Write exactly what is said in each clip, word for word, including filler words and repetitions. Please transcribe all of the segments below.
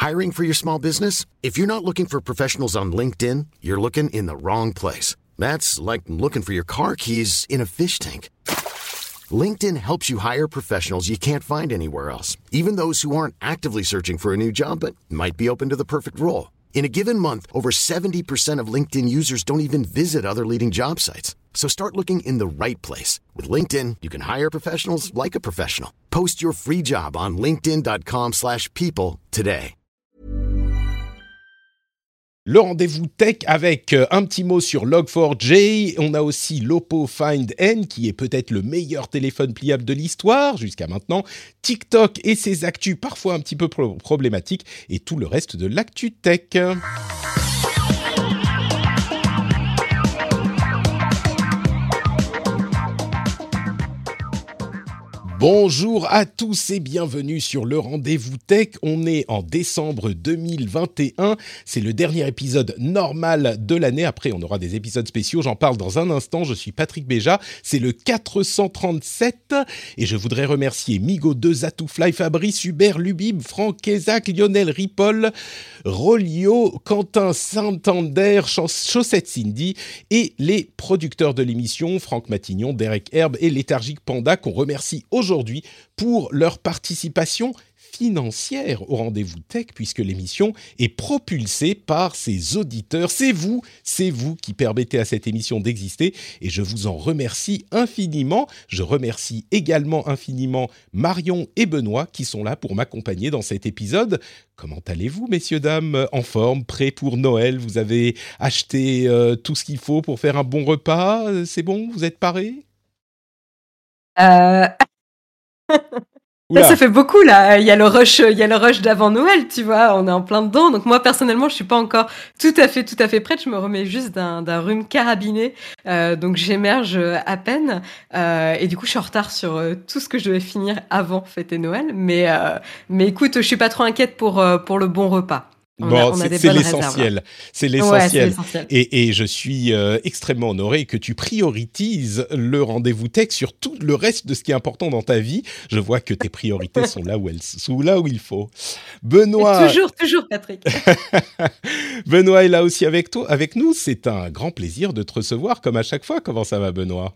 Hiring for your small business? If you're not looking for professionals on LinkedIn, you're looking in the wrong place. That's like looking for your car keys in a fish tank. LinkedIn helps you hire professionals you can't find anywhere else, even those who aren't actively searching for a new job but might be open to the perfect role. In a given month, over seventy percent of LinkedIn users don't even visit other leading job sites. So start looking in the right place. With LinkedIn, you can hire professionals like a professional. Post your free job on linkedin.com slash people today. Le rendez-vous tech avec un petit mot sur log four j. On a aussi l'Oppo Find N qui est peut-être le meilleur téléphone pliable de l'histoire jusqu'à maintenant. TikTok et ses actus parfois un petit peu pro- problématiques et tout le reste de l'actu tech. Bonjour à tous et bienvenue sur le Rendez-vous Tech. On est en décembre deux mille vingt et un. C'est le dernier épisode normal de l'année. Après, on aura des épisodes spéciaux. J'en parle dans un instant. Je suis Patrick Béja. C'est le quatre cent trente-sept. Et je voudrais remercier Migo deux, Zatoufly, Fabrice, Hubert, Lubib, Franck, Kézak, Lionel Ripoll, Rolio, Quentin Santander, Chaussette Cindy et les producteurs de l'émission, Franck Matignon, Derek Herbe et Léthargique Panda, qu'on remercie aujourd'hui aujourd'hui pour leur participation financière au Rendez-vous Tech, puisque l'émission est propulsée par ses auditeurs. C'est vous, c'est vous qui permettez à cette émission d'exister et je vous en remercie infiniment. Je remercie également infiniment Marion et Benoît qui sont là pour m'accompagner dans cet épisode. Comment allez-vous, messieurs, dames? En forme, prêts pour Noël? Vous avez acheté euh, tout ce qu'il faut pour faire un bon repas? C'est bon? Vous êtes parés? Euh... Là, ça fait beaucoup là. Il y a le rush, il y a le rush d'avant Noël, tu vois. On est en plein dedans. Donc moi personnellement, je suis pas encore tout à fait, tout à fait prête. Je me remets juste d'un, d'un rhume carabiné, euh, donc j'émerge à peine. Euh, et du coup, je suis en retard sur euh, tout ce que je devais finir avant fêter Noël. Mais euh, mais écoute, je suis pas trop inquiète pour euh, pour le bon repas. On bon, a, on c'est, c'est, l'essentiel. c'est l'essentiel. Ouais, c'est l'essentiel. Et, et je suis euh, extrêmement honoré que tu priorises le Rendez-vous Tech sur tout le reste de ce qui est important dans ta vie. Je vois que tes priorités sont là où elles sont là où il faut. Benoît, toujours, toujours, Patrick. Benoît est là aussi avec toi, avec nous. C'est un grand plaisir de te recevoir, comme à chaque fois. Comment ça va, Benoît?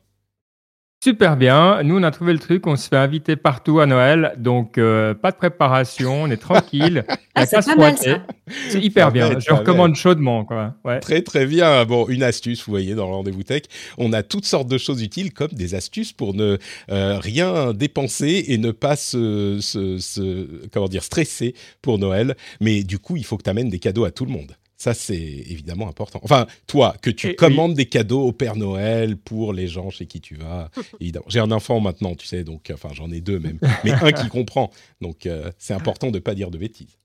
Super bien. Nous, on a trouvé le truc. On se fait inviter partout à Noël. Donc, euh, pas de préparation. On est tranquille. Ah, c'est pas mal, ça. C'est hyper bien. Bête, Je recommande bête. chaudement. Quoi. Ouais. Très, très bien. Bon, une astuce, vous voyez, dans le Rendez-vous Tech. On a toutes sortes de choses utiles, comme des astuces pour ne euh, rien dépenser et ne pas se, se, se, comment dire, stresser pour Noël. Mais du coup, il faut que tu amènes des cadeaux à tout le monde. Ça, c'est évidemment important. Enfin, toi, que tu et commandes oui. des cadeaux au Père Noël pour les gens chez qui tu vas. Évidemment. J'ai un enfant maintenant, tu sais, donc, enfin, j'en ai deux même, mais un qui comprend. Donc, euh, c'est important de ne pas dire de bêtises.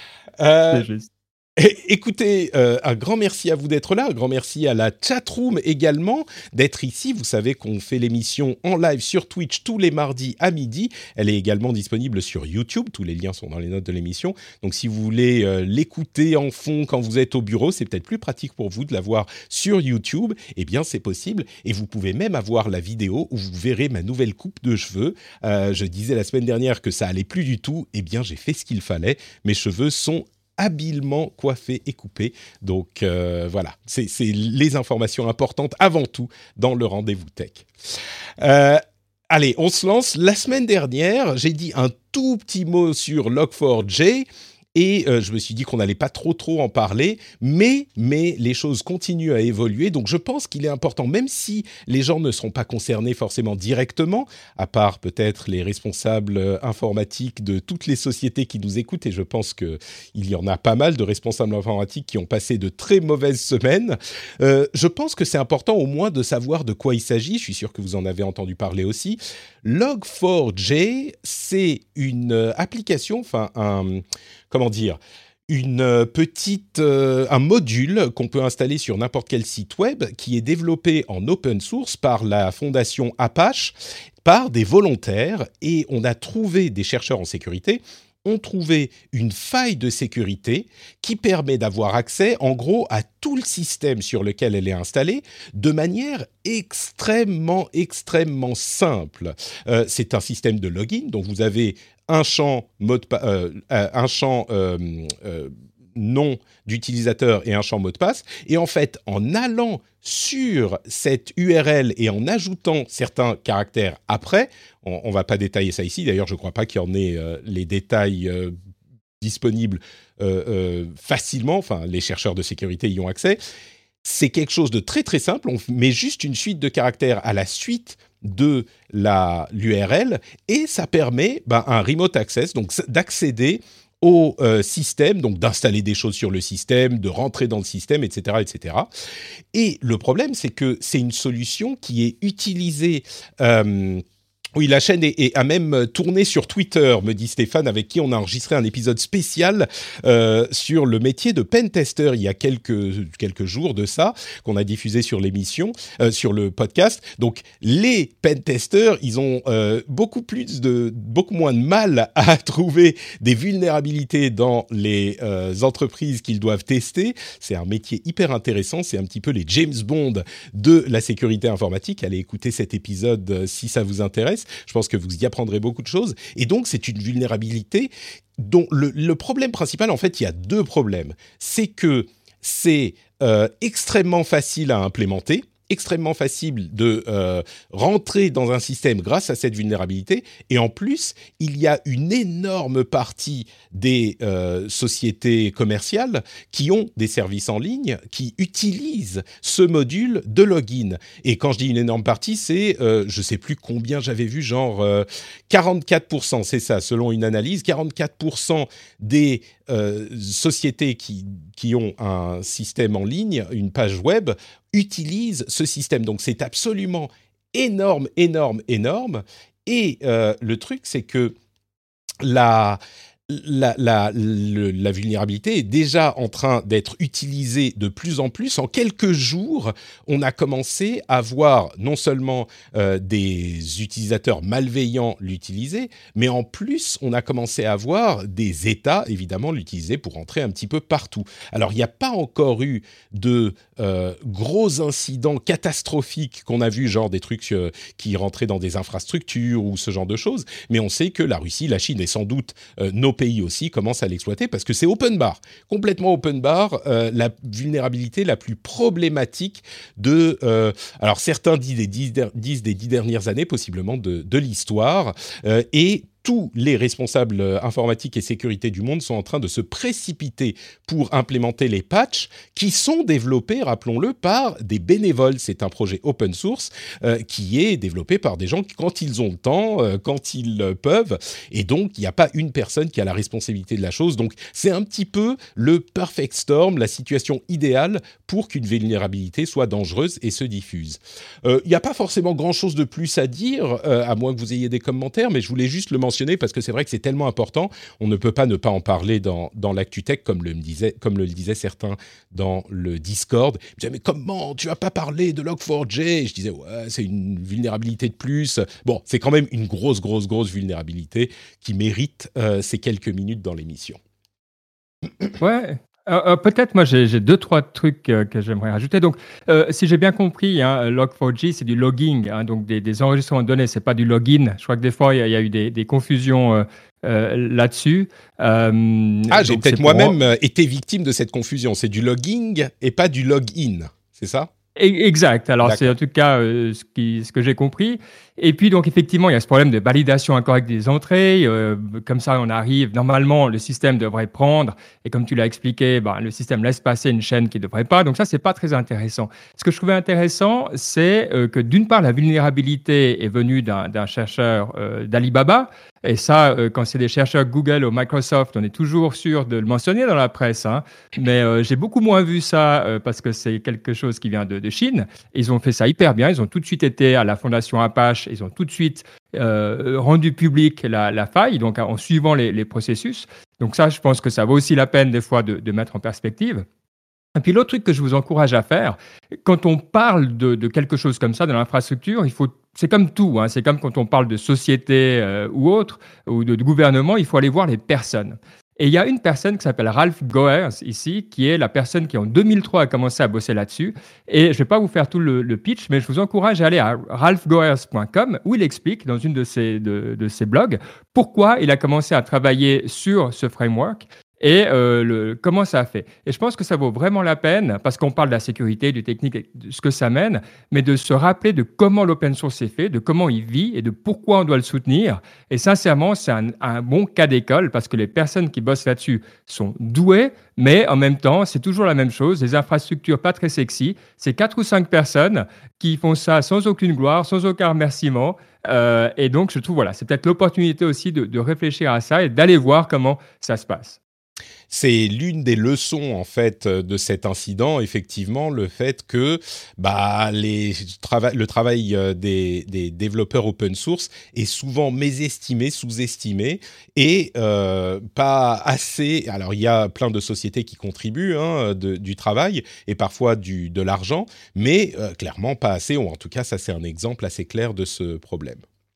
Euh, c'est juste. Écoutez, euh, un grand merci à vous d'être là, un grand merci à la chatroom également d'être ici. Vous savez qu'on fait l'émission en live sur Twitch tous les mardis à midi. Elle est également disponible sur YouTube. Tous les liens sont dans les notes de l'émission. Donc si vous voulez euh, l'écouter en fond quand vous êtes au bureau, c'est peut-être plus pratique pour vous de la voir sur YouTube. Eh bien, c'est possible. Et vous pouvez même avoir la vidéo où vous verrez ma nouvelle coupe de cheveux. Euh, je disais la semaine dernière que ça allait plus du tout. Eh bien, j'ai fait ce qu'il fallait. Mes cheveux sont habilement coiffé et coupé. Donc euh, voilà, c'est, c'est les informations importantes avant tout dans le Rendez-vous Tech. Euh, allez, on se lance. La semaine dernière, j'ai dit un tout petit mot sur log four j. Et euh, je me suis dit qu'on n'allait pas trop trop en parler, mais, mais les choses continuent à évoluer, donc je pense qu'il est important, même si les gens ne seront pas concernés forcément directement, à part peut-être les responsables euh, informatiques de toutes les sociétés qui nous écoutent, et je pense qu'il y en a pas mal de responsables informatiques qui ont passé de très mauvaises semaines, euh, je pense que c'est important au moins de savoir de quoi il s'agit, je suis sûr que vous en avez entendu parler aussi. log four j, c'est une euh, application, enfin un... comment dire, une petite, euh, un module qu'on peut installer sur n'importe quel site web qui est développé en open source par la fondation Apache, par des volontaires, et on a trouvé, des chercheurs en sécurité, ont trouvé une faille de sécurité qui permet d'avoir accès, en gros, à tout le système sur lequel elle est installée de manière extrêmement, extrêmement simple. Euh, c'est un système de login, donc vous avez un champ, mot de pa- euh, un champ euh, euh, nom d'utilisateur et un champ mot de passe. Et en fait, en allant sur cette U R L et en ajoutant certains caractères après, on ne va pas détailler ça ici, d'ailleurs je ne crois pas qu'il y en ait euh, les détails euh, disponibles euh, euh, facilement, enfin les chercheurs de sécurité y ont accès. C'est quelque chose de très très simple, on met juste une suite de caractères à la suite de la, l'U R L et ça permet ben, un remote access, donc d'accéder au euh, système, donc d'installer des choses sur le système, de rentrer dans le système, et cetera, et cetera. Et le problème, c'est que c'est une solution qui est utilisée... Euh, Oui, la chaîne est, est, a même tourné sur Twitter, me dit Stéphane, avec qui on a enregistré un épisode spécial euh, sur le métier de pentester il y a quelques, quelques jours de ça, qu'on a diffusé sur l'émission, euh, sur le podcast. Donc, les pentesters, ils ont euh, beaucoup, plus de, beaucoup moins de mal à trouver des vulnérabilités dans les euh, entreprises qu'ils doivent tester. C'est un métier hyper intéressant, c'est un petit peu les James Bond de la sécurité informatique. Allez écouter cet épisode euh, si ça vous intéresse. Je pense que vous y apprendrez beaucoup de choses. Et donc, c'est une vulnérabilité dont le, le problème principal, en fait, il y a deux problèmes. C'est que c'est euh, extrêmement facile à implémenter, extrêmement facile de euh, rentrer dans un système grâce à cette vulnérabilité. Et en plus, il y a une énorme partie des euh, sociétés commerciales qui ont des services en ligne, qui utilisent ce module de login. Et quand je dis une énorme partie, c'est, euh, je ne sais plus combien j'avais vu, genre euh, quarante-quatre pour cent, c'est ça, selon une analyse, quarante-quatre pour cent des euh, sociétés qui, qui ont un système en ligne, une page web, utilisent ce système. Donc, c'est absolument énorme, énorme, énorme. Et euh, le truc, c'est que la... La, la, le, la vulnérabilité est déjà en train d'être utilisée de plus en plus. En quelques jours, on a commencé à voir non seulement euh, des utilisateurs malveillants l'utiliser, mais en plus, on a commencé à voir des États, évidemment, l'utiliser pour entrer un petit peu partout. Alors, il n'y a pas encore eu de euh, gros incidents catastrophiques qu'on a vus, genre des trucs euh, qui rentraient dans des infrastructures ou ce genre de choses, mais on sait que la Russie, la Chine et sans doute euh, nos pays aussi commencent à l'exploiter parce que c'est open bar, complètement open bar, euh, la vulnérabilité la plus problématique de... Euh, alors certains disent des, dix, disent des dix dernières années, possiblement de, de l'histoire, euh, et tous les responsables informatiques et sécurité du monde sont en train de se précipiter pour implémenter les patchs qui sont développés, rappelons-le, par des bénévoles. C'est un projet open source euh, qui est développé par des gens qui, quand ils ont le temps, euh, quand ils euh, peuvent. Et donc, il n'y a pas une personne qui a la responsabilité de la chose. Donc, c'est un petit peu le perfect storm, la situation idéale pour qu'une vulnérabilité soit dangereuse et se diffuse. Il euh, n'y a pas forcément grand-chose de plus à dire, euh, à moins que vous ayez des commentaires, mais je voulais juste le mentionner parce que c'est vrai que c'est tellement important, on ne peut pas ne pas en parler dans, dans l'ActuTech, comme le, me disait, comme le disaient certains dans le Discord. Ils me disaient, mais comment tu vas pas parler de log four j? Et je disais, ouais, c'est une vulnérabilité de plus. Bon, c'est quand même une grosse, grosse, grosse vulnérabilité qui mérite euh, ces quelques minutes dans l'émission. Ouais. Euh, euh, peut-être, moi, j'ai, j'ai deux, trois trucs euh, que j'aimerais rajouter. Donc, euh, si j'ai bien compris, hein, log four j, c'est du logging, hein, donc des, des enregistrements de données, c'est pas du login. Je crois que des fois, il y, y a eu des, des confusions euh, euh, là-dessus. Euh, ah, j'ai peut-être moi-même pour... été victime de cette confusion. C'est du logging et pas du login, c'est ça? Exact. Alors, D'accord. c'est en tout cas euh, ce, qui, ce que j'ai compris. Et puis, donc, effectivement, il y a ce problème de validation incorrecte des entrées. Euh, comme ça, on arrive. Normalement, le système devrait prendre. Et comme tu l'as expliqué, ben, le système laisse passer une chaîne qui ne devrait pas. Donc, ça, c'est pas très intéressant. Ce que je trouvais intéressant, c'est euh, que d'une part, la vulnérabilité est venue d'un, d'un chercheur euh, d'Alibaba. Et ça, euh, quand c'est des chercheurs Google ou Microsoft, on est toujours sûr de le mentionner dans la presse. Hein. Mais euh, j'ai beaucoup moins vu ça euh, parce que c'est quelque chose qui vient de, de Chine. Ils ont fait ça hyper bien. Ils ont tout de suite été à la fondation Apache. Ils ont tout de suite euh, rendu public la, la faille, donc en suivant les, les processus. Donc ça, je pense que ça vaut aussi la peine des fois de, de mettre en perspective. Et puis l'autre truc que je vous encourage à faire, quand on parle de, de quelque chose comme ça, de l'infrastructure, il faut, c'est comme tout, hein, c'est comme quand on parle de société euh, ou autre, ou de, de gouvernement, il faut aller voir les personnes. Et il y a une personne qui s'appelle Ralph Goers ici, qui est la personne qui en deux mille trois a commencé à bosser là-dessus. Et je ne vais pas vous faire tout le, le pitch, mais je vous encourage à aller à ralph goers point com où il explique dans une de ses, de, de ses blogs pourquoi il a commencé à travailler sur ce framework et euh, le, comment ça a fait. Et je pense que ça vaut vraiment la peine, parce qu'on parle de la sécurité, du technique, de ce que ça mène, mais de se rappeler de comment l'open source est fait, de comment il vit et de pourquoi on doit le soutenir. Et sincèrement, c'est un, un bon cas d'école, parce que les personnes qui bossent là-dessus sont douées, mais en même temps, c'est toujours la même chose, des infrastructures pas très sexy. C'est quatre ou cinq personnes qui font ça sans aucune gloire, sans aucun remerciement. Euh, et donc, je trouve, voilà, c'est peut-être l'opportunité aussi de, de réfléchir à ça et d'aller voir comment ça se passe. C'est l'une des leçons en fait de cet incident, effectivement, le fait que bah, les trava- le travail des, des développeurs open source est souvent mésestimé, sous-estimé et euh, pas assez. Alors il y a plein de sociétés qui contribuent hein, de, du travail et parfois du, de l'argent, mais euh, clairement pas assez. Ou en tout cas, ça c'est un exemple assez clair de ce problème.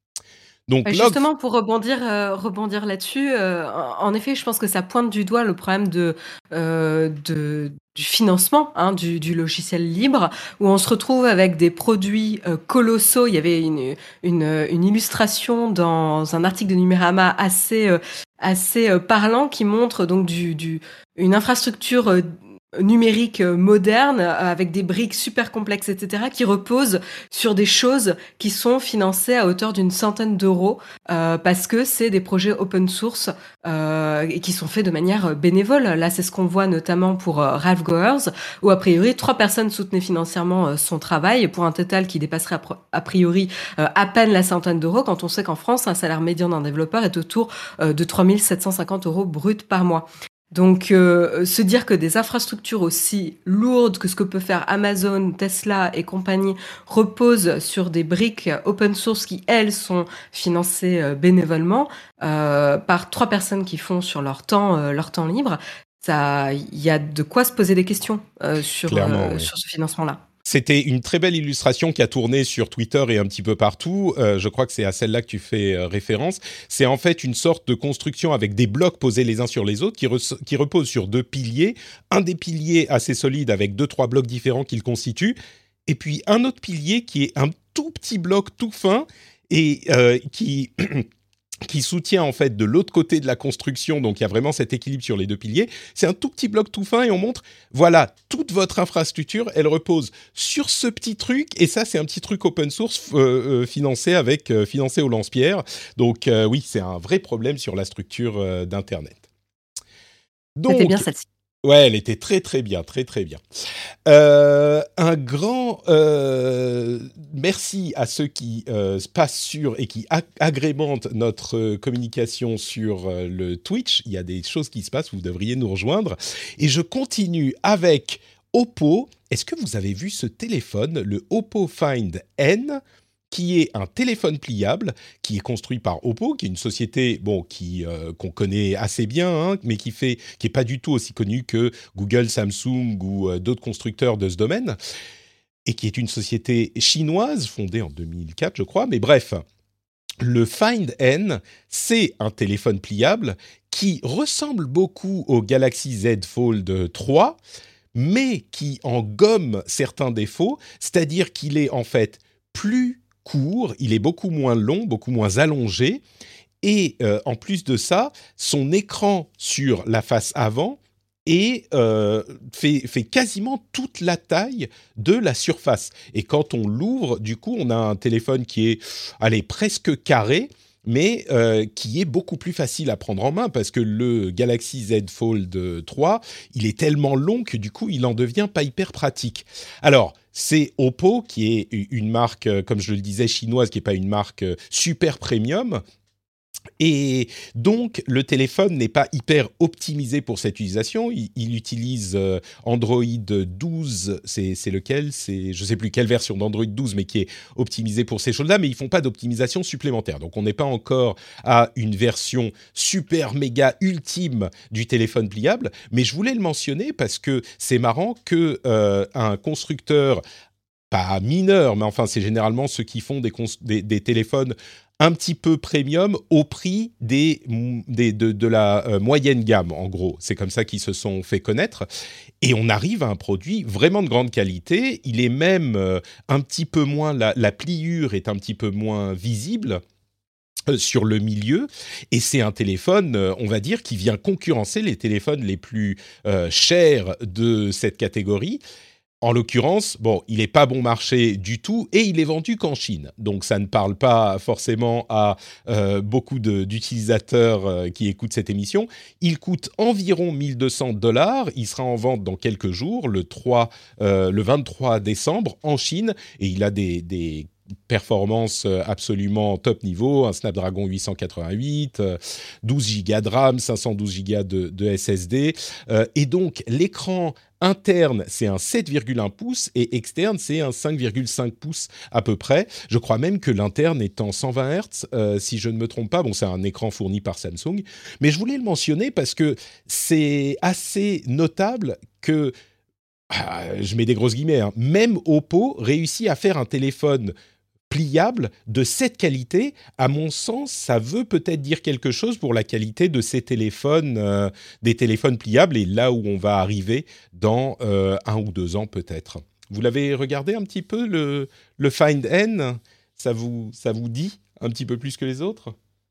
Donc, justement, log... pour rebondir, euh, rebondir là-dessus, euh, en effet, je pense que ça pointe du doigt le problème de, euh, de, du financement hein, du, du logiciel libre, où on se retrouve avec des produits euh, colossaux. Il y avait une, une, une illustration dans un article de Numérama assez, euh, assez euh, parlant qui montre donc du, du, une infrastructure euh, numérique moderne avec des briques super complexes, et cetera, qui reposent sur des choses qui sont financées à hauteur d'une centaine d'euros euh, parce que c'est des projets open source euh, et qui sont faits de manière bénévole. Là, c'est ce qu'on voit notamment pour euh, Ralph Goers, où a priori trois personnes soutenaient financièrement euh, son travail pour un total qui dépasserait a, pro- a priori euh, à peine la centaine d'euros, quand on sait qu'en France, un salaire médian d'un développeur est autour euh, de trois mille sept cent cinquante euros bruts par mois. Donc, euh, se dire que des infrastructures aussi lourdes que ce que peut faire Amazon, Tesla et compagnie reposent sur des briques open source qui, elles, sont financées euh, bénévolement euh, par trois personnes qui font sur leur temps, euh, leur temps libre, ça, il y a de quoi se poser des questions euh, sur, euh, oui. sur ce financement-là. C'était une très belle illustration qui a tourné sur Twitter et un petit peu partout. Euh, je crois que c'est à celle-là que tu fais euh, référence. C'est en fait une sorte de construction avec des blocs posés les uns sur les autres qui, re- qui reposent sur deux piliers. Un des piliers assez solide avec deux, trois blocs différents qui le constituent. Et puis un autre pilier qui est un tout petit bloc tout fin et euh, qui... qui soutient en fait de l'autre côté de la construction, donc il y a vraiment cet équilibre sur les deux piliers. C'est un tout petit bloc tout fin et on montre, voilà, toute votre infrastructure, elle repose sur ce petit truc, et ça c'est un petit truc open source euh, euh, financé avec euh, financé au lance-pierre. Donc euh, oui, c'est un vrai problème sur la structure euh, d'Internet. Donc, c'était bien celle-ci. Ouais, elle était très très bien, très très bien. Euh, un grand euh, merci à ceux qui euh, passent sur et qui ag- agrémentent notre euh, communication sur euh, le Twitch. Il y a des choses qui se passent, vous devriez nous rejoindre. Et je continue avec Oppo. Est-ce que vous avez vu ce téléphone, le Oppo Find N ? Qui est un téléphone pliable, qui est construit par Oppo, qui est une société bon, qui, euh, qu'on connaît assez bien, hein, mais qui fait, qui n'est pas du tout aussi connue que Google, Samsung ou euh, d'autres constructeurs de ce domaine, et qui est une société chinoise, fondée en deux mille quatre, je crois, mais bref. Le Find N, c'est un téléphone pliable qui ressemble beaucoup au Galaxy Z Fold trois, mais qui en gomme certains défauts, c'est-à-dire qu'il est en fait plus court, il est beaucoup moins long, beaucoup moins allongé, et euh, en plus de ça, son écran sur la face avant est, euh, fait, fait quasiment toute la taille de la surface. Et quand on l'ouvre, du coup, on a un téléphone qui est, allez, presque carré, mais euh, qui est beaucoup plus facile à prendre en main, parce que le Galaxy Z Fold trois, il est tellement long que du coup, il en devient pas hyper pratique. Alors, c'est Oppo, qui est une marque, comme je le disais, chinoise, qui n'est pas une marque super premium. Et donc, le téléphone n'est pas hyper optimisé pour cette utilisation. Il, il utilise euh, Android douze, c'est, c'est lequel c'est, je ne sais plus quelle version d'Android douze, mais qui est optimisé pour ces choses-là, mais ils ne font pas d'optimisation supplémentaire. Donc, on n'est pas encore à une version super méga ultime du téléphone pliable, mais je voulais le mentionner parce que c'est marrant qu'un euh, constructeur, pas mineur, mais enfin, c'est généralement ceux qui font des, cons- des, des téléphones un petit peu premium au prix des, des, de, de la euh, moyenne gamme, en gros. C'est comme ça qu'ils se sont fait connaître. Et on arrive à un produit vraiment de grande qualité. Il est même euh, un petit peu moins... La, la pliure est un petit peu moins visible euh, sur le milieu. Et c'est un téléphone, euh, on va dire, qui vient concurrencer les téléphones les plus euh, chers de cette catégorie. En l'occurrence, bon, il n'est pas bon marché du tout et il est vendu qu'en Chine. Donc, ça ne parle pas forcément à euh, beaucoup de, d'utilisateurs euh, qui écoutent cette émission. Il coûte environ mille deux cents dollars. Il sera en vente dans quelques jours, le, trois, euh, le vingt-trois décembre, en Chine. Et il a des... des performance absolument top niveau, un Snapdragon huit cent quatre-vingt-huit, douze gigas de RAM, cinq cent douze gigas de, de S S D. Euh, et donc, l'écran interne, c'est un sept virgule un pouces et externe, c'est un cinq virgule cinq pouces à peu près. Je crois même que l'interne est en cent vingt hertz, euh, si je ne me trompe pas. Bon, c'est un écran fourni par Samsung. Mais je voulais le mentionner parce que c'est assez notable que, ah, je mets des grosses guillemets, hein, même Oppo réussit à faire un téléphone pliable de cette qualité. À mon sens, ça veut peut-être dire quelque chose pour la qualité de ces téléphones, euh, des téléphones pliables, et là où on va arriver dans euh, un ou deux ans peut-être. Vous l'avez regardé un petit peu, le, le Find N ? Ça vous, ça vous dit un petit peu plus que les autres ?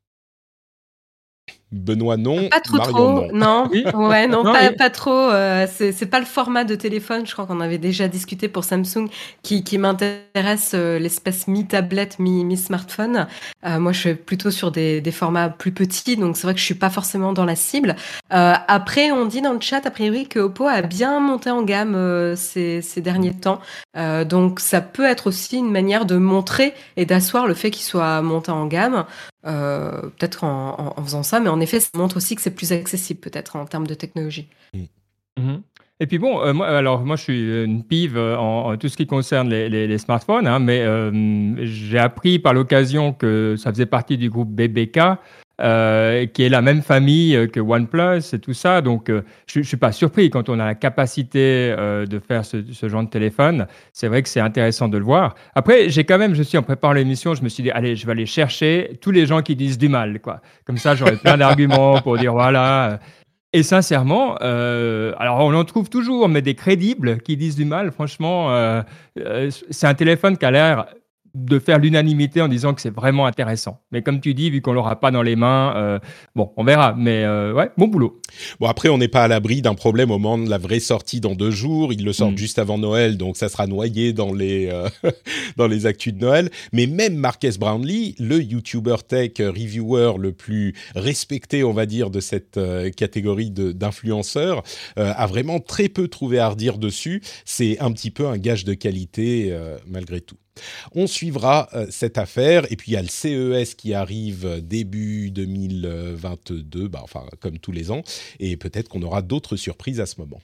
Benoît, non. Pas trop, Marion, trop. non. Non, Oui. ouais, non, Non, pas, oui. pas trop. euh, c'est, c'est pas le format de téléphone. Je crois qu'on avait déjà discuté pour Samsung qui, qui m'intéresse, euh, l'espèce mi-tablette, mi, mi-smartphone. Euh, moi, je suis plutôt sur des, des formats plus petits, donc c'est vrai que je suis pas forcément dans la cible. Euh, après, on dit dans le chat, a priori, que Oppo a bien monté en gamme euh, ces, ces derniers temps. Euh, donc, ça peut être aussi une manière de montrer et d'asseoir le fait qu'il soit monté en gamme. Euh, peut-être en, en, en faisant ça, mais en effet, ça montre aussi que c'est plus accessible, peut-être, en termes de technologie. Mhm. Et puis bon, euh, moi, alors moi je suis une pive euh, en, en tout ce qui concerne les, les, les smartphones, hein, mais euh, j'ai appris par l'occasion que ça faisait partie du groupe B B K, euh, qui est la même famille que OnePlus et tout ça. Donc euh, je ne suis pas surpris quand on a la capacité euh, de faire ce, ce genre de téléphone. C'est vrai que c'est intéressant de le voir. Après, j'ai quand même, je suis en préparant l'émission, je me suis dit, allez, je vais aller chercher tous les gens qui disent du mal, quoi. Comme ça, j'aurai plein d'arguments pour dire, voilà. Et sincèrement, euh, alors on en trouve toujours, mais des crédibles qui disent du mal, franchement, euh, euh, c'est un téléphone qui a l'air de faire l'unanimité en disant que c'est vraiment intéressant. Mais comme tu dis, vu qu'on l'aura pas dans les mains, euh, bon, on verra. Mais euh, ouais, bon boulot. Bon, après, on n'est pas à l'abri d'un problème au moment de la vraie sortie dans deux jours. Ils le sortent Mm. juste avant Noël, donc ça sera noyé dans les, euh, dans les actus de Noël. Mais même Marques Brownlee, le YouTuber tech reviewer le plus respecté, on va dire, de cette euh, catégorie de, d'influenceurs, euh, a vraiment très peu trouvé à redire dessus. C'est un petit peu un gage de qualité, euh, malgré tout. On suivra euh, cette affaire, et puis il y a le C E S qui arrive début deux mille vingt-deux, bah, enfin comme tous les ans, et peut-être qu'on aura d'autres surprises à ce moment.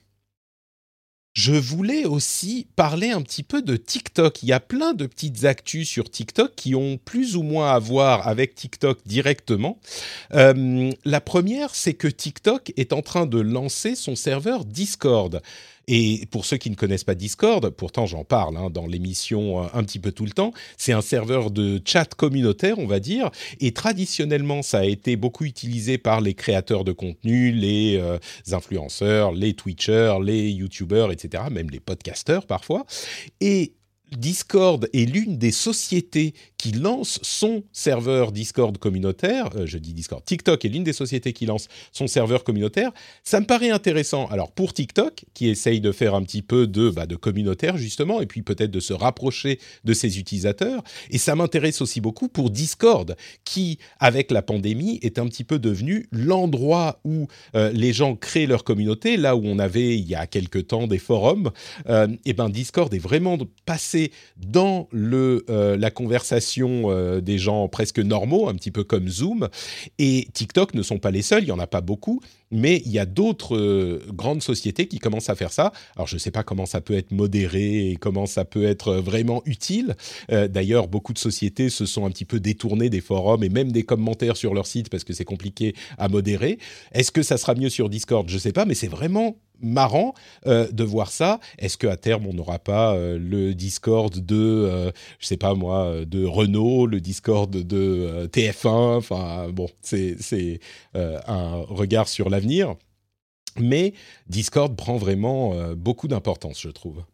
Je voulais aussi parler un petit peu de TikTok. Il y a plein de petites actus sur TikTok qui ont plus ou moins à voir avec TikTok directement. Euh, la première, c'est que TikTok est en train de lancer son serveur Discord. Et pour ceux qui ne connaissent pas Discord, pourtant j'en parle hein, dans l'émission euh, un petit peu tout le temps, c'est un serveur de chat communautaire, on va dire, et traditionnellement ça a été beaucoup utilisé par les créateurs de contenu, les euh, influenceurs, les Twitchers, les YouTubers, et cetera, même les podcasteurs parfois. Et Discord est l'une des sociétés qui lance son serveur Discord communautaire. Euh, je dis Discord. TikTok est l'une des sociétés qui lance son serveur communautaire. Ça me paraît intéressant. Alors, pour TikTok, qui essaye de faire un petit peu de, bah, de communautaire, justement, et puis peut-être de se rapprocher de ses utilisateurs. Et ça m'intéresse aussi beaucoup pour Discord, qui, avec la pandémie, est un petit peu devenu l'endroit où euh, les gens créent leur communauté, là où on avait, il y a quelque temps, des forums. Euh, et ben Discord est vraiment passé dans le, euh, la conversation euh, des gens presque normaux, un petit peu comme Zoom. Et TikTok ne sont pas les seuls, il n'y en a pas beaucoup, mais il y a d'autres euh, grandes sociétés qui commencent à faire ça. Alors, je ne sais pas comment ça peut être modéré et comment ça peut être vraiment utile. Euh, d'ailleurs, beaucoup de sociétés se sont un petit peu détournées des forums et même des commentaires sur leur site parce que c'est compliqué à modérer. Est-ce que ça sera mieux sur Discord ? Je ne sais pas, mais c'est vraiment marrant euh, de voir ça. Est-ce qu'à terme, on n'aura pas euh, le Discord de, euh, je sais pas moi, de Renault, le Discord de euh, T F un? Enfin, bon, c'est, c'est euh, un regard sur l'avenir. Mais Discord prend vraiment euh, beaucoup d'importance, je trouve.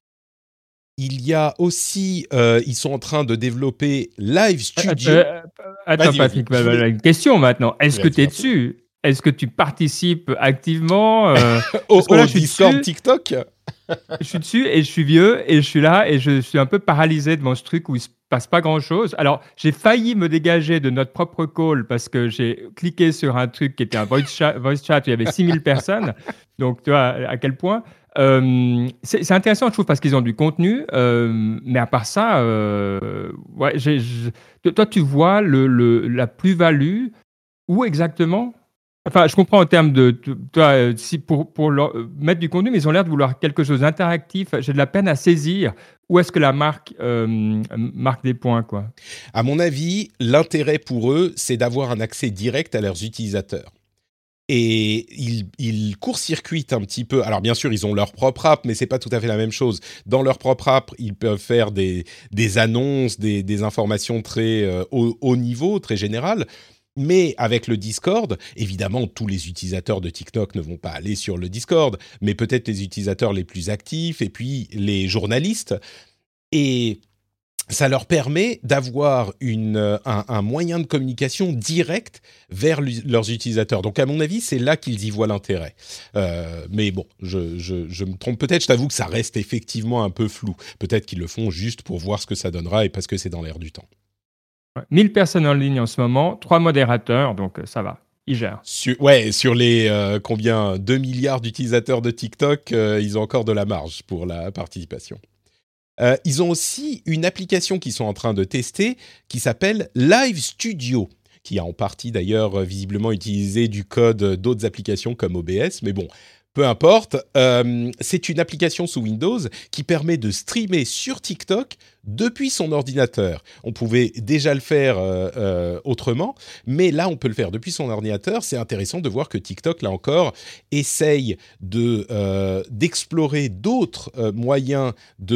Il y a aussi, euh, ils sont en train de développer Live Studio. Euh, attends, vas-y, Patrick, vas-y. Voulais... une question maintenant. Est-ce que tu es dessus? Est-ce que tu participes activement euh, au, au là, Discord dessus, TikTok? Je suis dessus et je suis vieux et je suis là et je suis un peu paralysé devant ce truc où il se passe pas grand-chose. Alors, j'ai failli me dégager de notre propre call parce que j'ai cliqué sur un truc qui était un voice chat, voice chat où il y avait six mille personnes. Donc, tu vois à quel point. Euh, c'est, c'est intéressant, je trouve, parce qu'ils ont du contenu. Euh, mais à part ça, euh, ouais, j'ai, j'ai, toi, tu vois le, le, la plus-value où exactement? Enfin, je comprends en termes de, toi, si pour, pour leur, mettre du contenu, mais ils ont l'air de vouloir quelque chose d'interactif. J'ai de la peine à saisir où est-ce que la marque euh, marque des points, quoi. À mon avis, l'intérêt pour eux, c'est d'avoir un accès direct à leurs utilisateurs. Et ils, ils court-circuitent un petit peu. Alors bien sûr, ils ont leur propre app, mais c'est pas tout à fait la même chose. Dans leur propre app, ils peuvent faire des, des annonces, des, des informations très euh, haut, haut niveau, très générales. Mais avec le Discord, évidemment, tous les utilisateurs de TikTok ne vont pas aller sur le Discord, mais peut-être les utilisateurs les plus actifs et puis les journalistes. Et ça leur permet d'avoir une, un, un moyen de communication direct vers l- leurs utilisateurs. Donc, à mon avis, c'est là qu'ils y voient l'intérêt. Euh, mais bon, je, je, je me trompe peut-être. Je t'avoue que ça reste effectivement un peu flou. Peut-être qu'ils le font juste pour voir ce que ça donnera et parce que c'est dans l'air du temps. mille personnes en ligne en ce moment, trois modérateurs, donc ça va, ils gèrent. Sur, ouais, sur les euh, combien deux milliards d'utilisateurs de TikTok, euh, ils ont encore de la marge pour la participation. Euh, ils ont aussi une application qu'ils sont en train de tester qui s'appelle Live Studio, qui a en partie d'ailleurs visiblement utilisé du code d'autres applications comme O B S, mais bon, peu importe. Euh, c'est une application sous Windows qui permet de streamer sur TikTok depuis son ordinateur. On pouvait déjà le faire euh, euh, autrement, mais là, on peut le faire depuis son ordinateur. C'est intéressant de voir que TikTok, là encore, essaye de, euh, d'explorer d'autres euh, moyens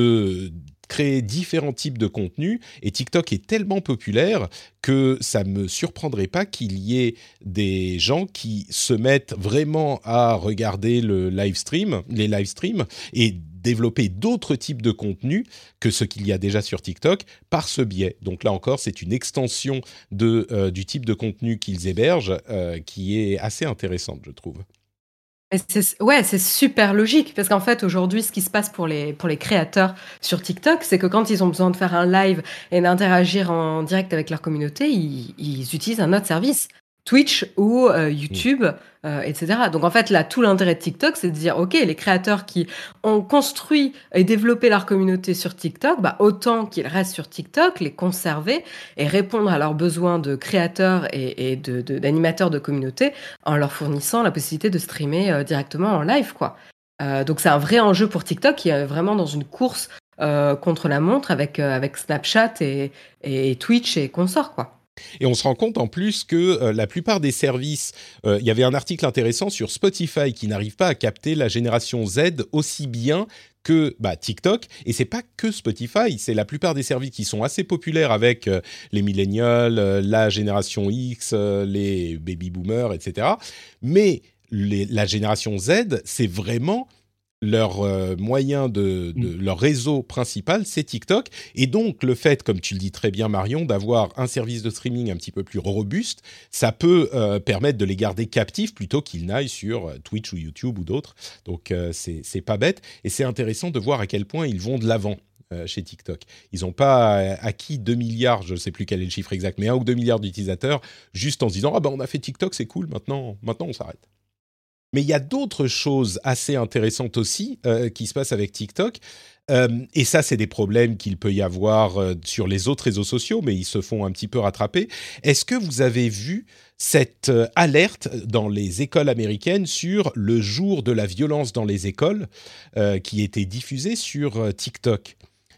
de créer différents types de contenus, et TikTok est tellement populaire que ça ne me surprendrait pas qu'il y ait des gens qui se mettent vraiment à regarder le live stream, les live streams et développer d'autres types de contenus que ce qu'il y a déjà sur TikTok par ce biais. Donc là encore, c'est une extension de, euh, du type de contenu qu'ils hébergent euh, qui est assez intéressante, je trouve. Mais c'est, ouais, c'est super logique parce qu'en fait aujourd'hui, ce qui se passe pour les pour les créateurs sur TikTok, c'est que quand ils ont besoin de faire un live et d'interagir en direct avec leur communauté, ils, ils utilisent un autre service, Twitch ou euh, YouTube, euh, et cetera. Donc en fait là, tout l'intérêt de TikTok, c'est de dire ok, les créateurs qui ont construit et développé leur communauté sur TikTok, bah autant qu'ils restent sur TikTok, les conserver et répondre à leurs besoins de créateurs et, et de, de, d'animateurs de communauté en leur fournissant la possibilité de streamer euh, directement en live, quoi. Euh, donc c'est un vrai enjeu pour TikTok qui est vraiment dans une course euh, contre la montre avec euh, avec Snapchat et, et Twitch et consorts, quoi. Et on se rend compte en plus que euh, la plupart des services, il euh, y avait un article intéressant sur Spotify qui n'arrive pas à capter la génération Z aussi bien que bah, TikTok. Et c'est pas que Spotify, c'est la plupart des services qui sont assez populaires avec euh, les millennials, euh, la génération X, euh, les baby boomers, et cetera. Mais les, la génération Z, c'est vraiment leur euh, moyen de, de mmh. leur réseau principal, c'est TikTok. Et donc, le fait, comme tu le dis très bien, Marion, d'avoir un service de streaming un petit peu plus robuste, ça peut euh, permettre de les garder captifs plutôt qu'ils n'aillent sur Twitch ou YouTube ou d'autres. Donc, euh, c'est, c'est pas bête. Et c'est intéressant de voir à quel point ils vont de l'avant euh, chez TikTok. Ils n'ont pas acquis deux milliards, je ne sais plus quel est le chiffre exact, mais un ou deux milliards d'utilisateurs, juste en se disant « Ah ben, on a fait TikTok, c'est cool, maintenant, maintenant on s'arrête ». Mais il y a d'autres choses assez intéressantes aussi euh, qui se passent avec TikTok. Euh, et ça, c'est des problèmes qu'il peut y avoir euh, sur les autres réseaux sociaux, mais ils se font un petit peu rattraper. Est-ce que vous avez vu cette euh, alerte dans les écoles américaines sur le jour de la violence dans les écoles euh, qui était diffusée sur euh, TikTok ?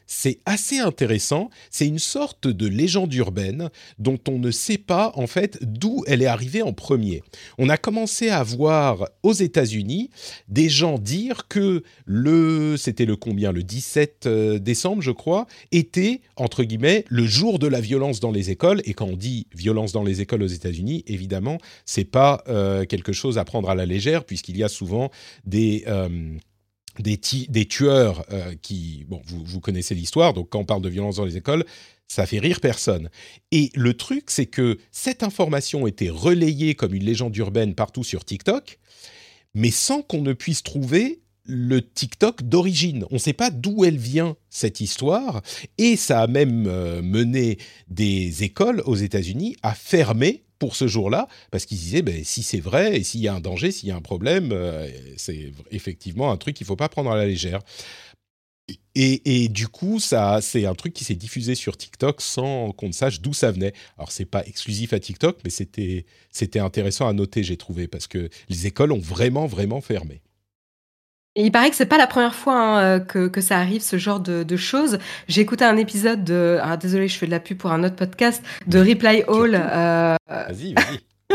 c'est assez intéressant. C'est une sorte de légende urbaine dont on ne sait pas en fait d'où elle est arrivée en premier. On a commencé à voir aux États-Unis des gens dire que le, c'était le combien, le dix-sept décembre, je crois, était entre guillemets le jour de la violence dans les écoles. Et quand on dit violence dans les écoles aux États-Unis, évidemment, c'est pas euh, quelque chose à prendre à la légère, puisqu'il y a souvent des euh, Des, ti- des tueurs euh, qui... Bon, vous, vous connaissez l'histoire, donc quand on parle de violence dans les écoles, ça fait rire personne. Et le truc, c'est que cette information était relayée comme une légende urbaine partout sur TikTok, mais sans qu'on ne puisse trouver le TikTok d'origine. On ne sait pas d'où elle vient, cette histoire, et ça a même euh, mené des écoles aux États-Unis à fermer pour ce jour-là, parce qu'ils disaient, ben, si c'est vrai, et s'il y a un danger, s'il y a un problème, euh, c'est effectivement un truc qu'il ne faut pas prendre à la légère. Et, et du coup, ça, c'est un truc qui s'est diffusé sur TikTok sans qu'on ne sache d'où ça venait. Alors, ce n'est pas exclusif à TikTok, mais c'était, c'était intéressant à noter, j'ai trouvé, parce que les écoles ont vraiment, vraiment fermé. Et il paraît que c'est pas la première fois hein, que, que ça arrive, ce genre de, de choses. J'ai écouté un épisode de... Ah, désolé, je fais de la pub pour un autre podcast, de Reply All. Euh, vas-y, vas-y.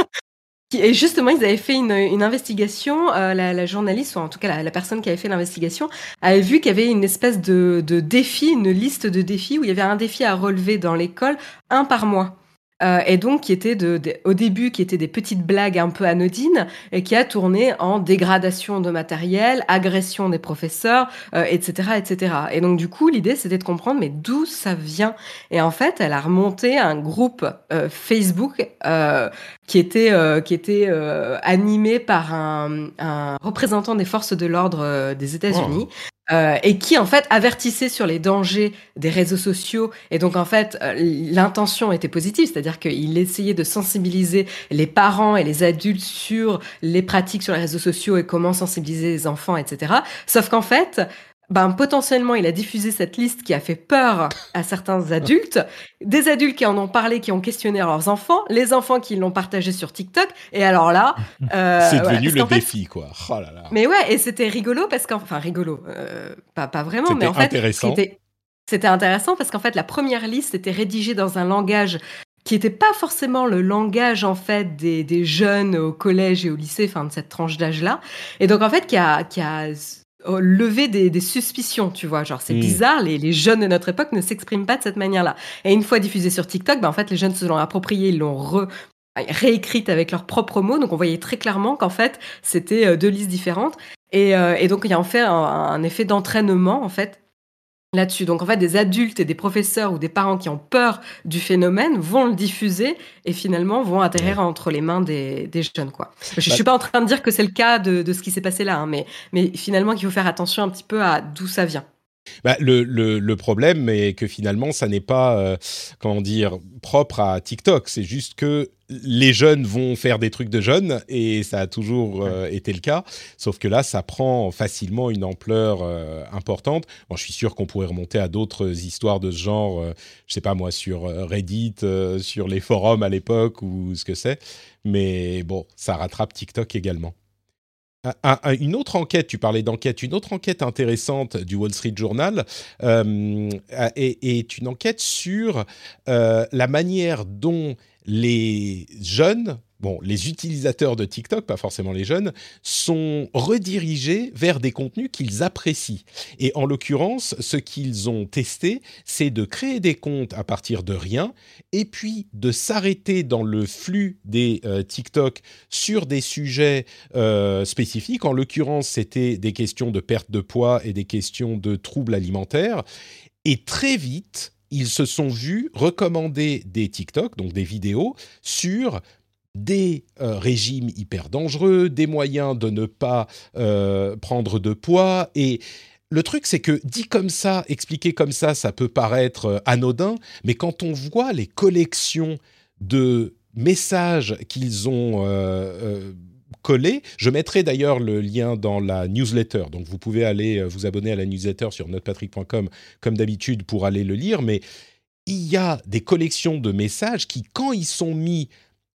Et justement, ils avaient fait une, une investigation. Euh, la, la journaliste, ou en tout cas la, la personne qui avait fait l'investigation, avait vu qu'il y avait une espèce de, de défi, une liste de défis, où il y avait un défi à relever dans l'école, un par mois. Euh, et donc qui était de, de, au début qui étaient des petites blagues un peu anodines et qui a tourné en dégradation de matériel, agression des professeurs, euh, et cetera, et cetera. Et donc du coup l'idée c'était de comprendre mais d'où ça vient. Et en fait elle a remonté un groupe euh, Facebook euh, qui était euh, qui était euh, animé par un, un représentant des forces de l'ordre euh, des États-Unis. Oh. Euh, et qui en fait avertissait sur les dangers des réseaux sociaux et donc en fait euh, l'intention était positive, c'est-à-dire qu'il essayait de sensibiliser les parents et les adultes sur les pratiques sur les réseaux sociaux et comment sensibiliser les enfants, et cetera. Sauf qu'en fait ben, potentiellement, il a diffusé cette liste qui a fait peur à certains adultes, des adultes qui en ont parlé, qui ont questionné leurs enfants, les enfants qui l'ont partagé sur TikTok, et alors là... Euh, c'est devenu voilà, le défi, fait, quoi. Oh là là. Mais ouais, et c'était rigolo, parce qu'en... Enfin, rigolo, euh, pas, pas vraiment, c'était mais en fait... Intéressant. C'était, c'était intéressant, parce qu'en fait, la première liste était rédigée dans un langage qui n'était pas forcément le langage, en fait, des, des jeunes au collège et au lycée, enfin, de cette tranche d'âge-là, et donc, en fait, qui a... Qui a lever des, des suspicions, tu vois, genre c'est mmh. bizarre, les, les jeunes de notre époque ne s'expriment pas de cette manière-là. Et une fois diffusé sur TikTok, ben en fait les jeunes se l'ont approprié, ils l'ont re, réécrite avec leurs propres mots, donc on voyait très clairement qu'en fait c'était deux listes différentes. Et, euh, et donc il y a en fait un, un effet d'entraînement en fait là-dessus. Donc en fait des adultes et des professeurs ou des parents qui ont peur du phénomène vont le diffuser et finalement vont atterrir ouais. entre les mains des, des jeunes, quoi. Je ne bah, suis pas en train de dire que c'est le cas de, de ce qui s'est passé là, hein, mais, mais finalement qu'il faut faire attention un petit peu à d'où ça vient. Bah, le, le, le problème est que finalement, ça n'est pas, euh, comment dire, propre à TikTok. C'est juste que les jeunes vont faire des trucs de jeunes et ça a toujours euh, été le cas. Sauf que là, ça prend facilement une ampleur euh, importante. Bon, je suis sûr qu'on pourrait remonter à d'autres histoires de ce genre, euh, je sais pas moi, sur Reddit, euh, sur les forums à l'époque ou ce que c'est. Mais bon, ça rattrape TikTok également. Une autre enquête, tu parlais d'enquête, une autre enquête intéressante du Wall Street Journal euh, est, est une enquête sur euh, la manière dont les jeunes, bon, les utilisateurs de TikTok, pas forcément les jeunes, sont redirigés vers des contenus qu'ils apprécient. Et en l'occurrence, ce qu'ils ont testé, c'est de créer des comptes à partir de rien et puis de s'arrêter dans le flux des euh, TikTok sur des sujets euh, spécifiques. En l'occurrence, c'était des questions de perte de poids et des questions de troubles alimentaires. Et très vite, ils se sont vus recommander des TikTok, donc des vidéos, sur des euh, régimes hyper dangereux, des moyens de ne pas euh, prendre de poids. Et le truc, c'est que dit comme ça, expliqué comme ça, ça peut paraître euh, anodin, mais quand on voit les collections de messages qu'ils ont euh, euh, collés, je mettrai d'ailleurs le lien dans la newsletter, donc vous pouvez aller euh, vous abonner à la newsletter sur notepatrick point com comme d'habitude pour aller le lire, mais il y a des collections de messages qui, quand ils sont mis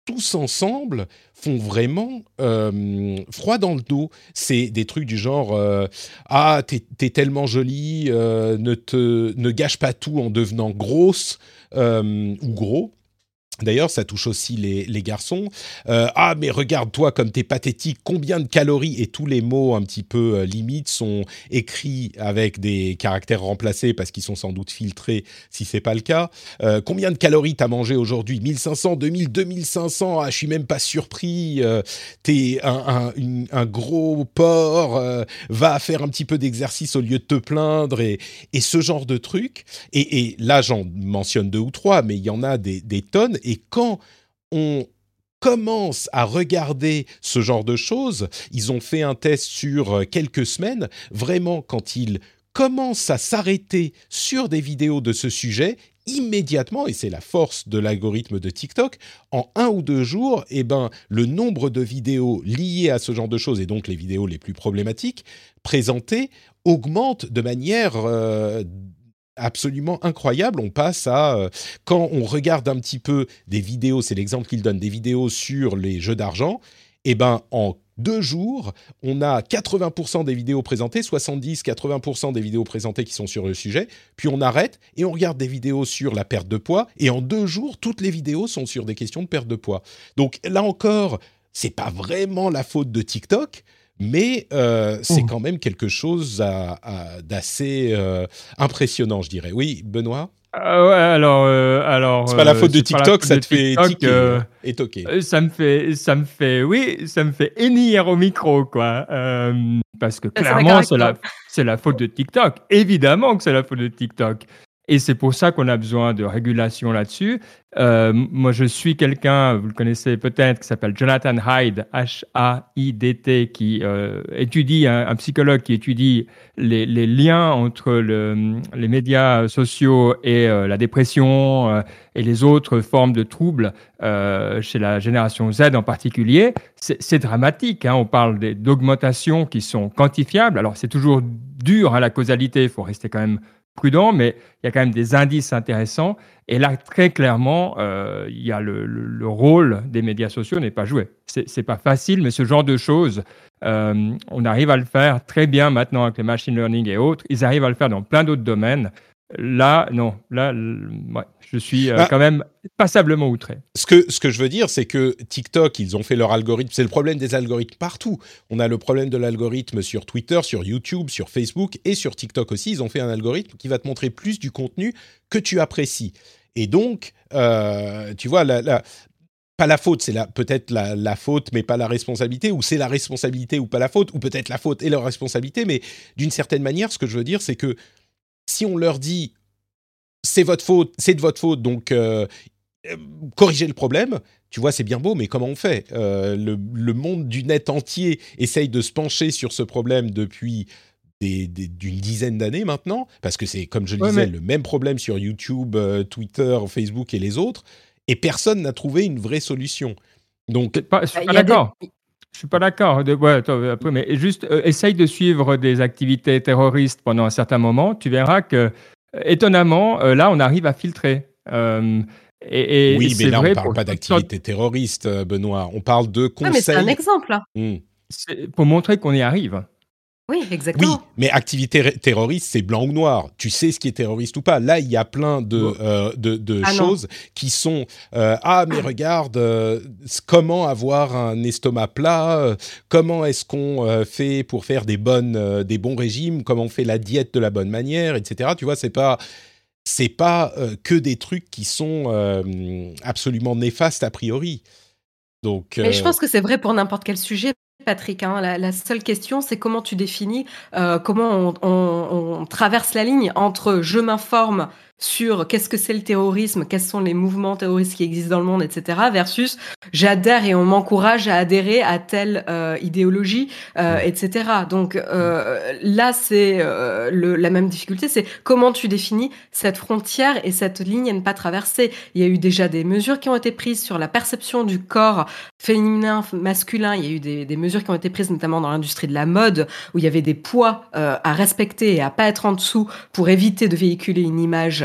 tous ensemble, font vraiment euh, froid dans le dos. C'est des trucs du genre euh, « Ah, t'es, t'es tellement jolie, euh, ne, te, ne gâche pas tout en devenant grosse euh, ou gros ». D'ailleurs, ça touche aussi les, les garçons. Euh, ah, mais regarde-toi comme t'es pathétique, combien de calories, et tous les mots un petit peu euh, limites sont écrits avec des caractères remplacés parce qu'ils sont sans doute filtrés si c'est pas le cas. Euh, combien de calories t'as mangé aujourd'hui ? mille cinq cents, deux mille, deux mille cinq cents, ah, je suis même pas surpris. Euh, t'es un, un, une, un gros porc, euh, va faire un petit peu d'exercice au lieu de te plaindre, et, et ce genre de trucs. Et, et là, j'en mentionne deux ou trois, mais il y en a des, des tonnes. Et quand on commence à regarder ce genre de choses, ils ont fait un test sur quelques semaines, vraiment quand ils commencent à s'arrêter sur des vidéos de ce sujet, immédiatement, et c'est la force de l'algorithme de TikTok, en un ou deux jours, eh ben, le nombre de vidéos liées à ce genre de choses, et donc les vidéos les plus problématiques, présentées, augmente de manière... Euh, absolument incroyable. On passe à, euh, quand on regarde un petit peu des vidéos, c'est l'exemple qu'il donne, des vidéos sur les jeux d'argent, et ben en deux jours, on a quatre-vingts pour cent des vidéos présentées, soixante-dix à quatre-vingts pour cent des vidéos présentées qui sont sur le sujet, puis on arrête et on regarde des vidéos sur la perte de poids, et en deux jours, toutes les vidéos sont sur des questions de perte de poids. Donc là encore, c'est pas vraiment la faute de TikTok, mais euh, c'est quand même quelque chose à, à, d'assez euh, impressionnant, je dirais. Oui, Benoît ? Euh, ouais, alors, euh, alors. C'est pas la faute euh, de TikTok, ça de te fait TikTok, tiquer euh, et toquer. Ça me fait, ça me fait, oui, ça me fait hennir au micro, quoi. Euh, parce que clairement, c'est la, c'est la faute de TikTok. Évidemment que c'est la faute de TikTok. Et c'est pour ça qu'on a besoin de régulation là-dessus. Euh, moi, je suis quelqu'un, vous le connaissez peut-être, qui s'appelle Jonathan Haidt, H A I D T, qui euh, étudie, un, un psychologue qui étudie les, les liens entre le, les médias sociaux et euh, la dépression euh, et les autres formes de troubles euh, chez la génération Z en particulier. C'est, c'est dramatique, hein. On parle des, d'augmentations qui sont quantifiables. Alors, c'est toujours dur, hein, la causalité, il faut rester quand même prudent, mais il y a quand même des indices intéressants. Et là, très clairement, euh, il y a le, le, le rôle des médias sociaux n'est pas joué. C'est, c'est pas facile, mais ce genre de choses, euh, on arrive à le faire très bien maintenant avec le machine learning et autres. Ils arrivent à le faire dans plein d'autres domaines. Là, non. Là, ouais, je suis euh, ah, quand même passablement outré. Ce que, ce que je veux dire, c'est que TikTok, ils ont fait leur algorithme. C'est le problème des algorithmes partout. On a le problème de l'algorithme sur Twitter, sur YouTube, sur Facebook et sur TikTok aussi. Ils ont fait un algorithme qui va te montrer plus du contenu que tu apprécies. Et donc, euh, tu vois, la, la, pas la faute, c'est la, peut-être la, la faute, mais pas la responsabilité, ou c'est la responsabilité ou pas la faute, ou peut-être la faute et la responsabilité. Mais d'une certaine manière, ce que je veux dire, c'est que si on leur dit c'est votre faute, c'est de votre faute, donc euh, corrigez le problème, tu vois, c'est bien beau, mais comment on fait ? euh, le, le monde du net entier essaye de se pencher sur ce problème depuis des, des, d'une dizaine d'années maintenant, parce que c'est, comme je le ouais, disais, mais... le même problème sur YouTube, euh, Twitter, Facebook et les autres, et personne n'a trouvé une vraie solution. Donc, pas, je suis pas d'accord. Des... Je suis pas d'accord. De, ouais, attends, après, mais juste euh, essaye de suivre des activités terroristes pendant un certain moment. Tu verras que, euh, étonnamment, euh, là, on arrive à filtrer. Euh, et, et oui, mais là, vrai on ne parle pas d'activités sorte... terroristes, Benoît. On parle de conseils. Non, mais c'est un exemple, là. Mmh. C'est pour montrer qu'on y arrive. Oui, exactement. Oui, mais activité terroriste, c'est blanc ou noir. Tu sais ce qui est terroriste ou pas. Là, il y a plein de, bon. euh, de, de ah choses non. qui sont euh, « Ah, mais regarde, euh, comment avoir un estomac plat euh, Comment est-ce qu'on euh, fait pour faire des, bonnes, euh, des bons régimes Comment on fait la diète de la bonne manière ?» et cetera. Tu vois, c'est pas, c'est pas euh, que des trucs qui sont euh, absolument néfastes a priori. Donc, euh... Mais je pense que c'est vrai pour n'importe quel sujet. Patrick, hein, la, la seule question, c'est comment tu définis, euh, comment on, on, on traverse la ligne entre je m'informe sur qu'est-ce que c'est le terrorisme, quels sont les mouvements terroristes qui existent dans le monde, et cetera, versus j'adhère et on m'encourage à adhérer à telle euh, idéologie, euh, et cetera. Donc euh, là, c'est euh, le, la même difficulté, c'est comment tu définis cette frontière et cette ligne à ne pas traverser. Il y a eu déjà des mesures qui ont été prises sur la perception du corps féminin, masculin. Il y a eu des, des mesures qui ont été prises notamment dans l'industrie de la mode, où il y avait des poids euh, à respecter et à pas être en dessous pour éviter de véhiculer une image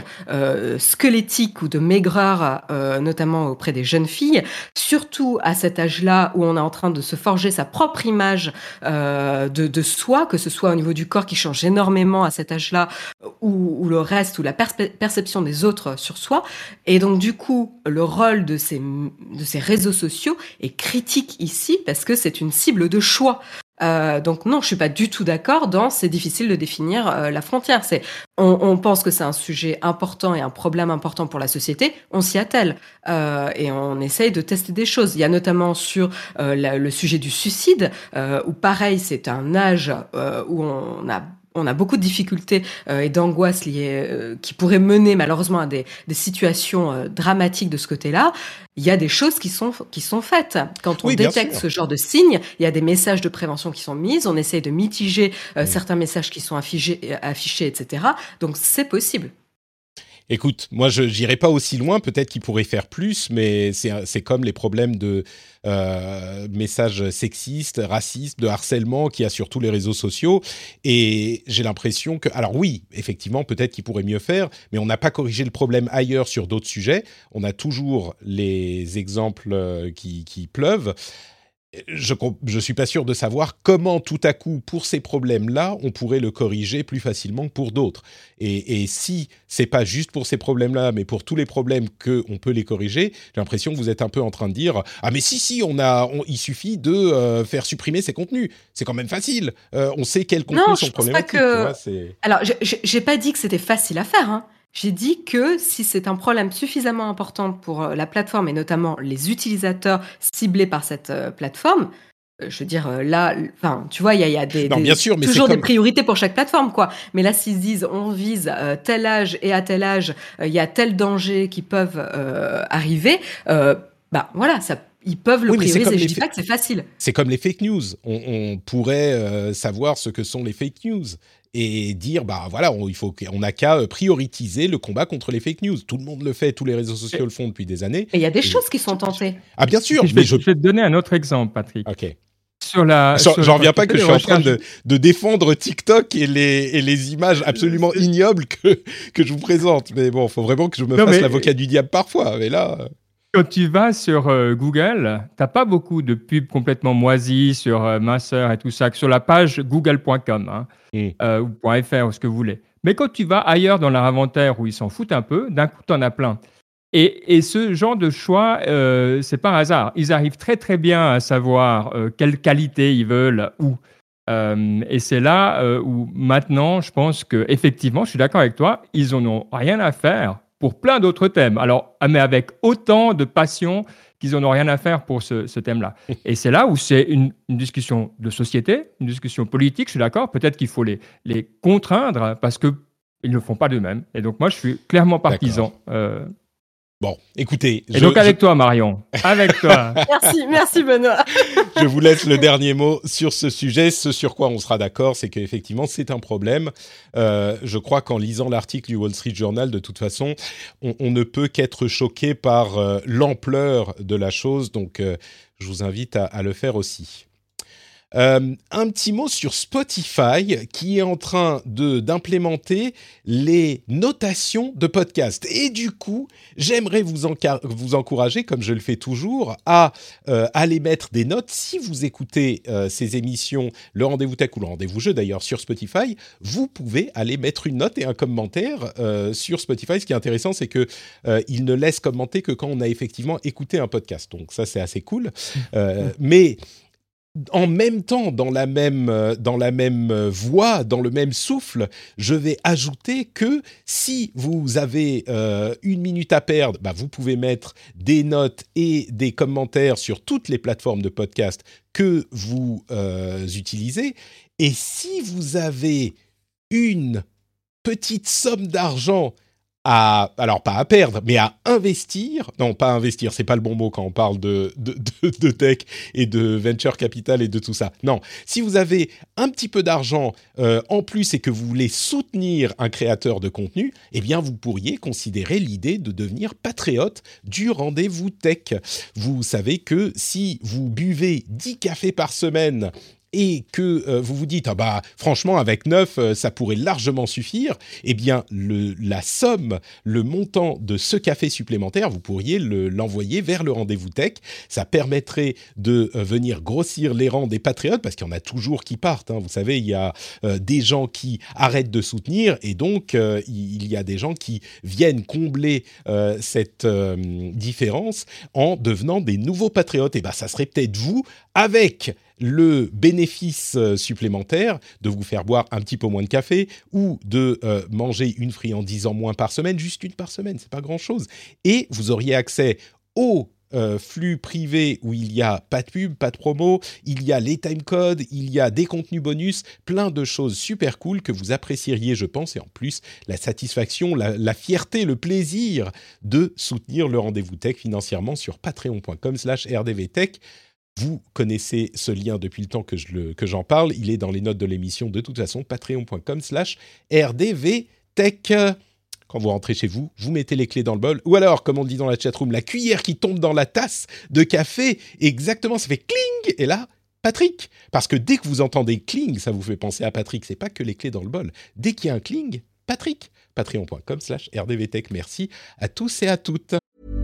euh, squelettique ou de maigreur, euh, notamment auprès des jeunes filles, surtout à cet âge-là où on est en train de se forger sa propre image euh, de, de soi, que ce soit au niveau du corps qui change énormément à cet âge-là, ou, ou le reste, ou la perspe- perception des autres sur soi. Et donc du coup, le rôle de ces, de ces réseaux sociaux est critique ici parce que c'est une cible de choix. Euh, donc non, je suis pas du tout d'accord dans c'est difficile de définir euh, la frontière. C'est on, on pense que c'est un sujet important et un problème important pour la société, on s'y attelle euh, et on essaye de tester des choses. Il y a notamment sur euh, la, le sujet du suicide euh, où pareil c'est un âge euh, où on a on a beaucoup de difficultés euh, et d'angoisses liées euh, qui pourraient mener malheureusement à des, des situations euh, dramatiques de ce côté-là. Il y a des choses qui sont qui sont faites. Quand on oui, détecte ce genre de signes, il y a des messages de prévention qui sont mis. On essaye de mitiger euh, mmh. certains messages qui sont affichés, affichés, et cetera. Donc c'est possible. Écoute, moi, je n'irai pas aussi loin. Peut-être qu'il pourrait faire plus, mais c'est, c'est comme les problèmes de euh, messages sexistes, racistes, de harcèlement qu'il y a sur tous les réseaux sociaux. Et j'ai l'impression que... Alors oui, effectivement, peut-être qu'il pourrait mieux faire, mais on n'a pas corrigé le problème ailleurs sur d'autres sujets. On a toujours les exemples qui, qui pleuvent. Je ne suis pas sûr de savoir comment, tout à coup, pour ces problèmes-là, on pourrait le corriger plus facilement que pour d'autres. Et, et si ce n'est pas juste pour ces problèmes-là, mais pour tous les problèmes qu'on peut les corriger, j'ai l'impression que vous êtes un peu en train de dire « Ah mais si, si, on a, on, il suffit de euh, faire supprimer ces contenus. C'est quand même facile. Euh, on sait quels contenus non, sont je pense problématiques. » Pas que... tu vois, c'est... Alors, je n'ai pas dit que c'était facile à faire, hein. J'ai dit que si c'est un problème suffisamment important pour la plateforme et notamment les utilisateurs ciblés par cette euh, plateforme, euh, je veux dire euh, là, enfin, tu vois, il y a, y a des, non, des bien sûr, mais toujours c'est des comme... priorités pour chaque plateforme, quoi. Mais là, s'ils disent on vise euh, tel âge et à tel âge, il euh, y a tel danger qui peuvent euh, arriver, euh, bah voilà, ça. Ils peuvent le oui, prioriser. Je dis fa... pas que c'est facile. C'est comme les fake news. On, on pourrait euh, savoir ce que sont les fake news et dire, bah voilà, on, il faut qu'on n'a qu'à prioriser le combat contre les fake news. Tout le monde le fait, tous les réseaux sociaux et... le font depuis des années. Et il y a des et... choses qui sont tentées. Ah bien sûr. Je mais vais, je... je vais te donner un autre exemple, Patrick. Ok. Sur la, J'en, sur j'en reviens pas que je suis recherches... en train de, de défendre TikTok et les, et les images absolument ignobles que, que je vous présente. Mais bon, il faut vraiment que je me non, fasse mais... l'avocat du diable parfois. Mais là... Quand tu vas sur euh, Google, tu n'as pas beaucoup de pubs complètement moisies sur euh, minceur et tout ça, que sur la page google point com hein, mm. euh, ou .fr ou ce que vous voulez. Mais quand tu vas ailleurs dans leur inventaire où ils s'en foutent un peu, d'un coup, tu en as plein. Et, et ce genre de choix, euh, c'est par hasard. Ils arrivent très, très bien à savoir euh, quelle qualité ils veulent où. Euh, et c'est là euh, où maintenant, je pense qu'effectivement, je suis d'accord avec toi, ils n'en ont rien à faire pour plein d'autres thèmes. Alors, mais avec autant de passion qu'ils n'en ont rien à faire pour ce, ce thème-là. Et c'est là où c'est une, une discussion de société, une discussion politique, je suis d'accord. Peut-être qu'il faut les, les contraindre parce qu'ils ne le font pas d'eux-mêmes. Et donc, moi, je suis clairement partisan. Euh, Bon, écoutez... Et je, donc avec je... toi, Marion. Avec toi. Merci, merci Benoît. Je vous laisse le dernier mot sur ce sujet. Ce sur quoi on sera d'accord, c'est qu'effectivement, c'est un problème. Euh, je crois qu'en lisant l'article du Wall Street Journal, de toute façon, on, on ne peut qu'être choqué par euh, l'ampleur de la chose. Donc, euh, je vous invite à, à le faire aussi. Euh, un petit mot sur Spotify qui est en train de, d'implémenter les notations de podcast. Et du coup, j'aimerais vous, enca- vous encourager, comme je le fais toujours, à euh, aller mettre des notes. Si vous écoutez euh, ces émissions, le Rendez-vous Tech ou le Rendez-vous Jeu d'ailleurs sur Spotify, vous pouvez aller mettre une note et un commentaire euh, sur Spotify. Ce qui est intéressant, c'est qu'il euh, ne laisse commenter que quand on a effectivement écouté un podcast. Donc ça, c'est assez cool. Euh, mais... En même temps, dans la même, dans la même voix, dans le même souffle, je vais ajouter que si vous avez euh, une minute à perdre, bah vous pouvez mettre des notes et des commentaires sur toutes les plateformes de podcast que vous euh, utilisez. Et si vous avez une petite somme d'argent à, alors pas à perdre, mais à investir, non pas à investir, c'est pas le bon mot quand on parle de, de, de, de tech et de venture capital et de tout ça. Non, si vous avez un petit peu d'argent euh, en plus et que vous voulez soutenir un créateur de contenu, eh bien vous pourriez considérer l'idée de devenir patriote du Rendez-vous Tech. Vous savez que si vous buvez dix cafés par semaine et que euh, vous vous dites ah bah franchement avec neuf euh, ça pourrait largement suffire, eh bien le, la somme, le montant de ce café supplémentaire, vous pourriez le, l'envoyer vers le rendez-vous tech. Ça permettrait de euh, venir grossir les rangs des patriotes, parce qu'il y en a toujours qui partent. Hein. Vous savez, il y a euh, des gens qui arrêtent de soutenir, et donc euh, il y a des gens qui viennent combler euh, cette euh, différence en devenant des nouveaux patriotes. Et ben ça serait peut-être vous, avec le bénéfice euh, supplémentaire de vous faire boire un petit peu moins de café ou de euh, manger une friandise en moins par semaine, juste une par semaine, c'est pas grand-chose. Et vous auriez accès au euh, flux privé où il y a pas de pub, pas de promo, il y a les timecodes, il y a des contenus bonus, plein de choses super cool que vous apprécieriez, je pense, et en plus, la satisfaction, la, la fierté, le plaisir de soutenir le Rendez-vous Tech financièrement sur patreon.com slash rdvtech. Vous connaissez ce lien depuis le temps que, je le, que j'en parle. Il est dans les notes de l'émission de toute façon, patreon.com slash rdvtech. Quand vous rentrez chez vous, vous mettez les clés dans le bol. Ou alors, comme on dit dans la chatroom, la cuillère qui tombe dans la tasse de café. Exactement, ça fait cling. Et là, Patrick. Parce que dès que vous entendez cling, ça vous fait penser à Patrick. C'est pas que les clés dans le bol. Dès qu'il y a un cling, Patrick. Patreon.com slash rdvtech. Merci à tous et à toutes.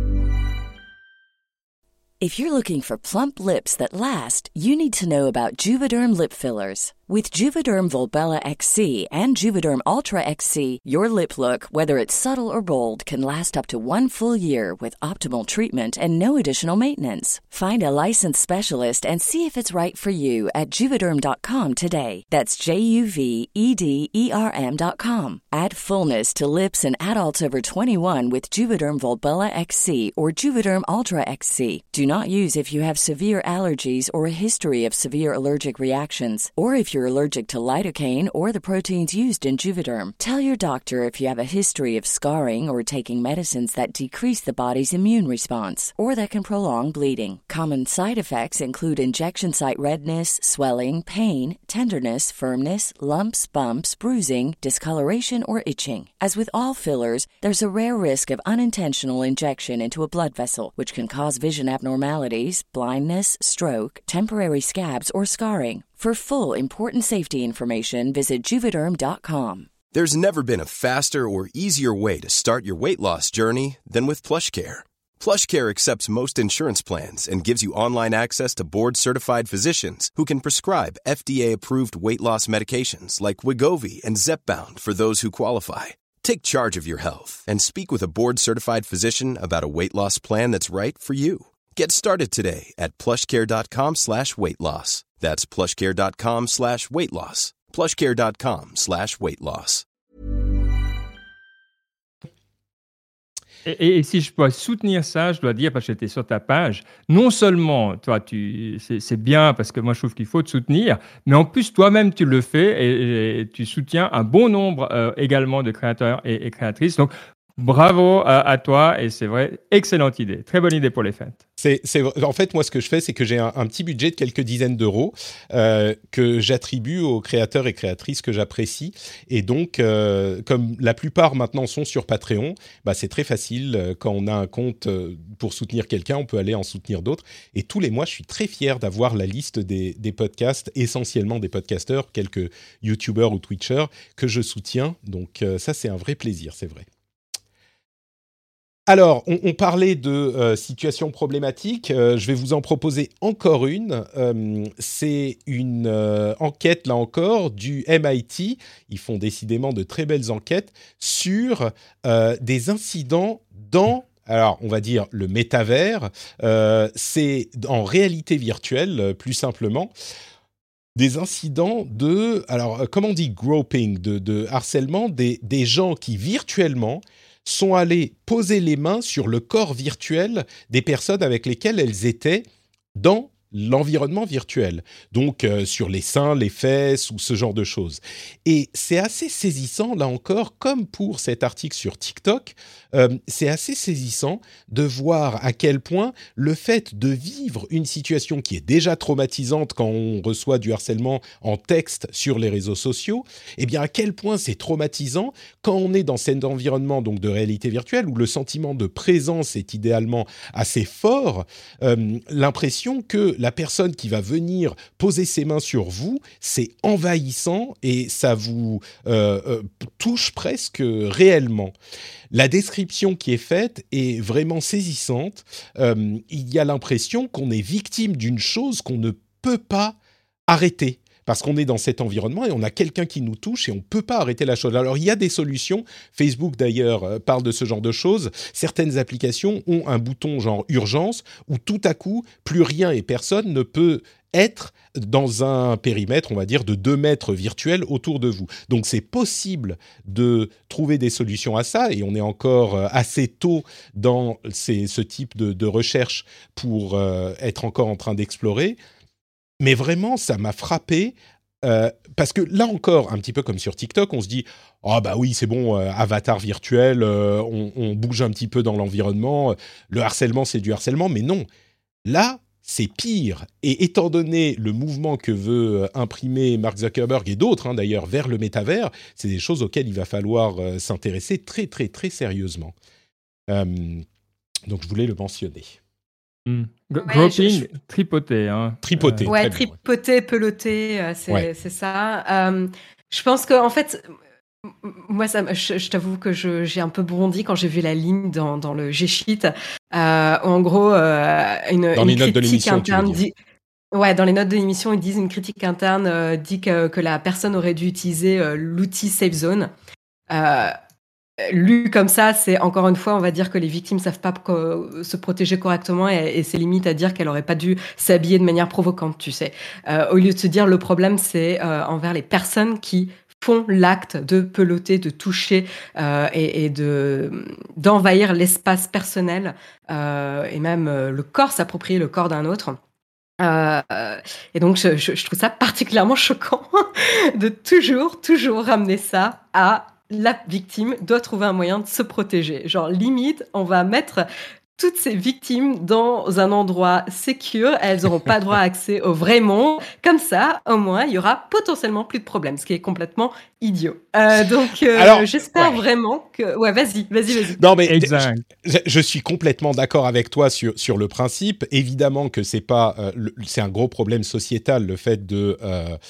If you're looking for plump lips that last, you need to know about Juvederm lip fillers. With Juvederm Volbella X C and Juvederm Ultra X C, your lip look, whether it's subtle or bold, can last up to one full year with optimal treatment and no additional maintenance. Find a licensed specialist and see if it's right for you at Juvederm dot com today. That's J U V E D E R M dot com. Add fullness to lips in adults over twenty-one with Juvederm Volbella X C or Juvederm Ultra X C. Do not use if you have severe allergies or a history of severe allergic reactions, or if you're allergic to lidocaine or the proteins used in Juvederm. Tell your doctor if you have a history of scarring or taking medicines that decrease the body's immune response or that can prolong bleeding. Common side effects include injection site redness, swelling, pain, tenderness, firmness, lumps, bumps, bruising, discoloration, or itching. As with all fillers, there's a rare risk of unintentional injection into a blood vessel, which can cause vision abnormalities, blindness, stroke, temporary scabs, or scarring. For full, important safety information, visit Juvederm dot com. There's never been a faster or easier way to start your weight loss journey than with PlushCare. PlushCare accepts most insurance plans and gives you online access to board-certified physicians who can prescribe F D A-approved weight loss medications like Wegovy and Zepbound for those who qualify. Take charge of your health and speak with a board-certified physician about a weight loss plan that's right for you. Get started today at plushcare.com slash weight loss. That's plushcare.com slash weight loss. plushcare.com slash weight loss. Et, et si je dois soutenir ça, je dois dire, parce que j'étais sur ta page, non seulement toi, tu, c'est, c'est bien parce que moi je trouve qu'il faut te soutenir, mais en plus toi-même tu le fais et, et tu soutiens un bon nombre euh, également de créateurs et, et créatrices. Donc bravo à, à toi, et c'est vrai, excellente idée, très bonne idée pour les fêtes. C'est, c'est, en fait, moi, ce que je fais, c'est que j'ai un, un petit budget de quelques dizaines d'euros euh, que j'attribue aux créateurs et créatrices que j'apprécie. Et donc, euh, comme la plupart maintenant sont sur Patreon, bah, c'est très facile. Quand on a un compte pour soutenir quelqu'un, on peut aller en soutenir d'autres. Et tous les mois, je suis très fier d'avoir la liste des, des podcasts, essentiellement des podcasteurs, quelques YouTubers ou Twitchers que je soutiens. Donc, euh, ça, c'est un vrai plaisir, c'est vrai. Alors, on, on parlait de euh, situations problématiques. Euh, je vais vous en proposer encore une. Euh, c'est une euh, enquête, là encore, du M I T. Ils font décidément de très belles enquêtes sur euh, des incidents dans... Alors, on va dire le métavers. Euh, c'est en réalité virtuelle, plus simplement. Des incidents de... Alors, comment on dit groping, de, de harcèlement, des, des gens qui virtuellement... sont allés poser les mains sur le corps virtuel des personnes avec lesquelles elles étaient dans l'environnement virtuel. Donc, euh, sur les seins, les fesses ou ce genre de choses. Et c'est assez saisissant, là encore, comme pour cet article sur TikTok, euh, c'est assez saisissant de voir à quel point le fait de vivre une situation qui est déjà traumatisante quand on reçoit du harcèlement en texte sur les réseaux sociaux, eh bien, à quel point c'est traumatisant quand on est dans cet environnement donc, de réalité virtuelle où le sentiment de présence est idéalement assez fort, euh, l'impression que la personne qui va venir poser ses mains sur vous, c'est envahissant et ça vous euh, euh, touche presque réellement. La description qui est faite est vraiment saisissante. Euh, il y a l'impression qu'on est victime d'une chose qu'on ne peut pas arrêter. Parce qu'on est dans cet environnement et on a quelqu'un qui nous touche et on ne peut pas arrêter la chose. Alors, il y a des solutions. Facebook, d'ailleurs, euh, parle de ce genre de choses. Certaines applications ont un bouton genre « urgence » où tout à coup, plus rien et personne ne peut être dans un périmètre, on va dire, de deux mètres virtuels autour de vous. Donc, c'est possible de trouver des solutions à ça et on est encore euh, assez tôt dans ces, ce type de, de recherche pour euh, être encore en train d'explorer. Mais vraiment, ça m'a frappé euh, parce que là encore, un petit peu comme sur TikTok, on se dit « Ah oh bah oui, c'est bon, euh, avatar virtuel, euh, on, on bouge un petit peu dans l'environnement, le harcèlement, c'est du harcèlement. » Mais non, là, c'est pire. Et étant donné le mouvement que veut imprimer Mark Zuckerberg et d'autres, hein, d'ailleurs, vers le métavers, c'est des choses auxquelles il va falloir euh, s'intéresser très, très, très sérieusement. Euh, donc, je voulais le mentionner. Mmh. Ouais, Groping, je, je... tripoter. Hein. Tripoter. Euh, ouais, tripoter, peloter, euh, c'est, ouais. c'est ça. Euh, je pense qu'en en fait, moi, ça, je, je t'avoue que je, j'ai un peu bondi quand j'ai vu la ligne dans, dans le G-Sheet. Euh, en gros, euh, une, dans une les notes de l'émission, interne dit... Ouais, dans les notes de l'émission, ils disent une critique interne euh, dit que, que la personne aurait dû utiliser euh, l'outil Safe Zone. Euh, Lu comme ça, c'est encore une fois, on va dire que les victimes savent pas co- se protéger correctement et, et c'est limite à dire qu'elle aurait pas dû s'habiller de manière provocante, tu sais. Euh, au lieu de se dire le problème, c'est euh, envers les personnes qui font l'acte de peloter, de toucher euh, et, et de d'envahir l'espace personnel euh, et même euh, le corps, s'approprier le corps d'un autre. Euh, et donc, je, je, je trouve ça particulièrement choquant de toujours, toujours ramener ça à la victime doit trouver un moyen de se protéger. Genre, limite, on va mettre toutes ces victimes dans un endroit sécure. Elles n'auront pas droit à accès au vrai monde. Comme ça, au moins, il y aura potentiellement plus de problèmes, ce qui est complètement idiot. Euh, donc, euh, Alors, j'espère ouais. vraiment que... Ouais, vas-y, vas-y, vas-y. Non, mais exact. Je, je suis complètement d'accord avec toi sur, sur le principe. Évidemment que c'est pas... Euh, le, c'est un gros problème sociétal, le fait de... Euh,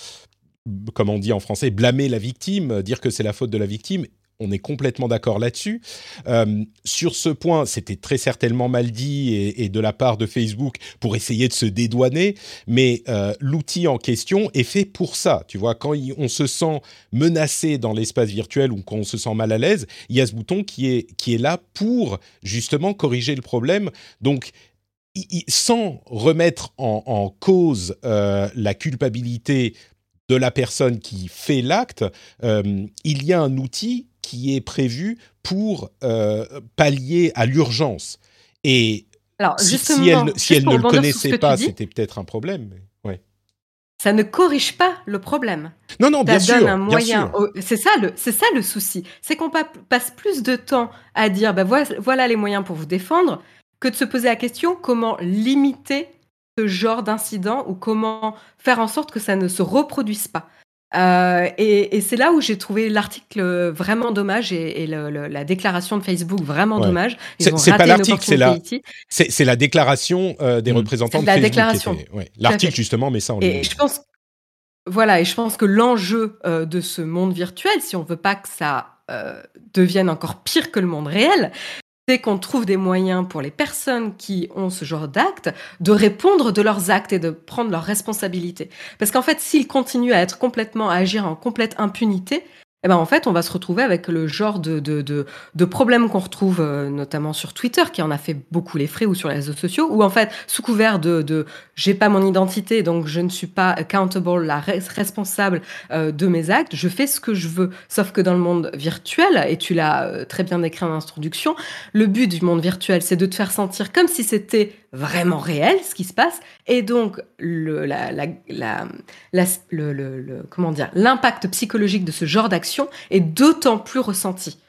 comme on dit en français, blâmer la victime, dire que c'est la faute de la victime. On est complètement d'accord là-dessus. Euh, sur ce point, c'était très certainement mal dit et, et de la part de Facebook pour essayer de se dédouaner, mais euh, l'outil en question est fait pour ça. Tu vois, quand il, on se sent menacé dans l'espace virtuel ou qu'on se sent mal à l'aise, il y a ce bouton qui est, qui est là pour justement corriger le problème. Donc, il, il, sans remettre en, en cause euh, la culpabilité de la personne qui fait l'acte, euh, il y a un outil qui est prévu pour euh, pallier à l'urgence. Et Alors, si, si elle, si elle ne le connaissait pas, c'était peut-être un problème. Mais... Ouais. Ça ne corrige pas le problème. Non, non, bien sûr, donne un moyen. bien sûr. Au... C'est ça le, c'est ça le souci. C'est qu'on passe plus de temps à dire, bah, voilà, voilà les moyens pour vous défendre, que de se poser la question comment limiter ce genre d'incident ou comment faire en sorte que ça ne se reproduise pas. Euh, et, et c'est là où j'ai trouvé l'article vraiment dommage et, et le, le, la déclaration de Facebook vraiment ouais. dommage. Ils c'est, ont c'est raté pas l'article, c'est la, ici. c'est, c'est la déclaration euh, des mmh. représentants c'est de la Facebook. Déclaration. Était, ouais. L'article justement, mais ça on Et je pense, voilà, et je pense que l'enjeu euh, de ce monde virtuel, si on veut pas que ça euh, devienne encore pire que le monde réel, c'est qu'on trouve des moyens pour les personnes qui ont ce genre d'actes de répondre de leurs actes et de prendre leurs responsabilités. Parce qu'en fait, s'ils continuent à être complètement, à agir en complète impunité, eh ben en fait, on va se retrouver avec le genre de, de, de, de problèmes qu'on retrouve euh, notamment sur Twitter, qui en a fait beaucoup les frais, ou sur les réseaux sociaux, où en fait, sous couvert de, de j'ai pas mon identité, donc je ne suis pas accountable, la res- responsable euh, de mes actes, je fais ce que je veux. Sauf que dans le monde virtuel, et tu l'as euh, très bien décrit en introduction, le but du monde virtuel, c'est de te faire sentir comme si c'était vraiment réel, ce qui se passe, et donc le, la, la, la, la, le, le, le, comment dire, l'impact psychologique de ce genre d'action est d'autant plus ressenti.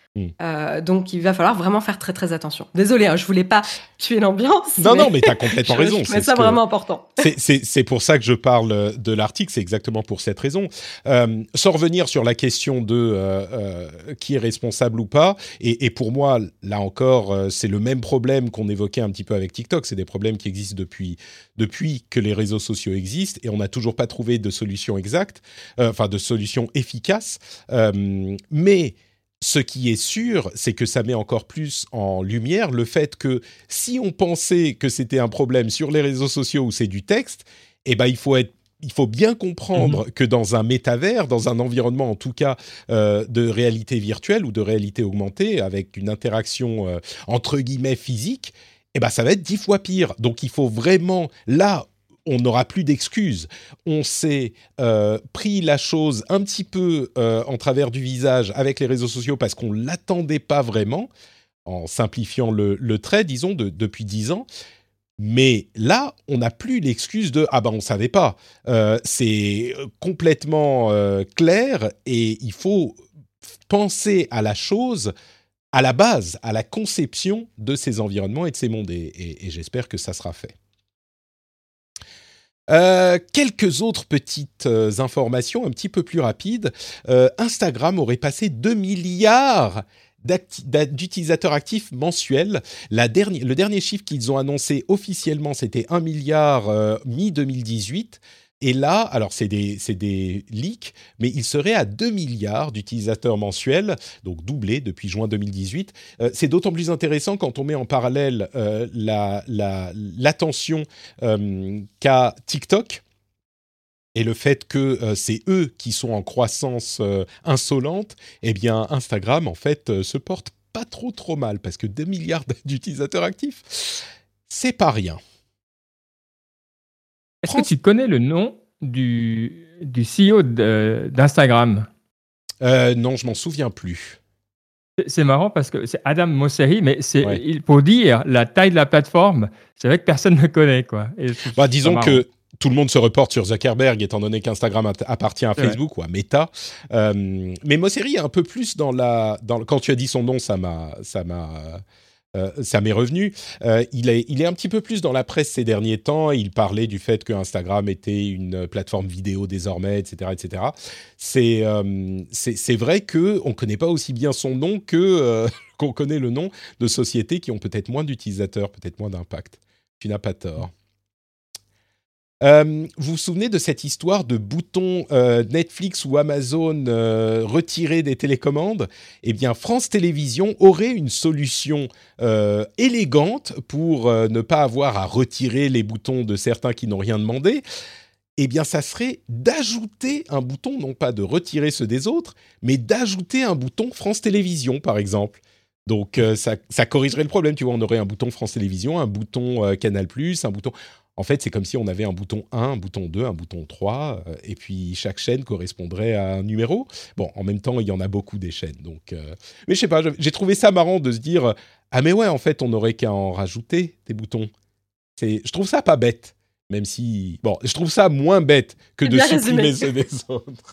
Mmh. Euh, donc, il va falloir vraiment faire très, très attention. Désolée, hein, je voulais pas tuer l'ambiance. Non, mais non, mais tu as complètement je, raison. Je c'est ça que... vraiment important. c'est, c'est, c'est pour ça que je parle de l'article, c'est exactement pour cette raison. Euh, sans revenir sur la question de euh, euh, qui est responsable ou pas, et, et pour moi, là encore, euh, c'est le même problème qu'on évoquait un petit peu avec TikTok. C'est des problèmes qui existent depuis, depuis que les réseaux sociaux existent, et on n'a toujours pas trouvé de solution exacte, euh, enfin de solution efficace. Euh, mais... Ce qui est sûr, c'est que ça met encore plus en lumière le fait que si on pensait que c'était un problème sur les réseaux sociaux où c'est du texte, eh ben il faut être il faut bien comprendre mmh. que dans un métavers, dans un environnement en tout cas euh, de réalité virtuelle ou de réalité augmentée, avec une interaction euh, entre guillemets physique, eh ben ça va être dix fois pire. Donc il faut vraiment là. On n'aura plus d'excuses. On s'est euh, pris la chose un petit peu euh, en travers du visage avec les réseaux sociaux parce qu'on ne l'attendait pas vraiment, en simplifiant le, le trait, disons, de, depuis dix ans. Mais là, on n'a plus l'excuse de « Ah ben, on ne savait pas euh, ». C'est complètement euh, clair et il faut penser à la chose à la base, à la conception de ces environnements et de ces mondes. Et, et, et j'espère que ça sera fait. Euh, quelques autres petites euh, informations un petit peu plus rapides. Euh, Instagram aurait passé deux milliards d'utilisateurs actifs mensuels. La dernière, le dernier chiffre qu'ils ont annoncé officiellement, c'était un milliard euh, mi-deux mille dix-huit. Et là, alors c'est des, c'est des leaks, mais il serait à deux milliards d'utilisateurs mensuels, donc doublé depuis juin deux mille dix-huit. Euh, c'est d'autant plus intéressant quand on met en parallèle euh, la, la, l'attention euh, qu'a TikTok et le fait que euh, c'est eux qui sont en croissance euh, insolente. Eh bien, Instagram, en fait, euh, se porte pas trop trop mal, parce que deux milliards d'utilisateurs actifs, c'est pas rien. Est-ce France... que tu connais le nom du, du C E O de, d'Instagram ? euh, Non, je m'en souviens plus. C'est, c'est marrant parce que c'est Adam Mosseri, mais c'est, ouais. il, pour dire la taille de la plateforme, c'est vrai que personne ne connaît, quoi. Et bah, disons que tout le monde se reporte sur Zuckerberg, étant donné qu'Instagram appartient à Facebook ou à Meta. Euh, mais Mosseri est un peu plus dans la... Dans, quand tu as dit son nom, ça m'a... Ça m'a Euh, ça m'est revenu. Euh, il, est, il est un petit peu plus dans la presse ces derniers temps. Il parlait du fait que Instagram était une plateforme vidéo désormais, et cetera, et cetera. C'est, euh, c'est, c'est vrai qu'on ne connaît pas aussi bien son nom que, euh, qu'on connaît le nom de sociétés qui ont peut-être moins d'utilisateurs, peut-être moins d'impact. Tu n'as pas tort. Euh, vous vous souvenez de cette histoire de boutons euh, Netflix ou Amazon euh, retirés des télécommandes ? Eh bien, France Télévisions aurait une solution euh, élégante pour euh, ne pas avoir à retirer les boutons de certains qui n'ont rien demandé. Eh bien, ça serait d'ajouter un bouton, non pas de retirer ceux des autres, mais d'ajouter un bouton France Télévisions, par exemple. Donc, euh, ça, ça corrigerait le problème. Tu vois, on aurait un bouton France Télévisions, un bouton euh, Canal plus, un bouton... En fait, c'est comme si on avait un bouton un, un bouton deux, un bouton trois, euh, et puis chaque chaîne correspondrait à un numéro. Bon, en même temps, il y en a beaucoup des chaînes. Donc, euh... Mais je sais pas, j'ai trouvé ça marrant de se dire « Ah mais ouais, en fait, on n'aurait qu'à en rajouter des boutons. » C'est... Je trouve ça pas bête, même si... Bon, je trouve ça moins bête que de supprimer ceux des autres.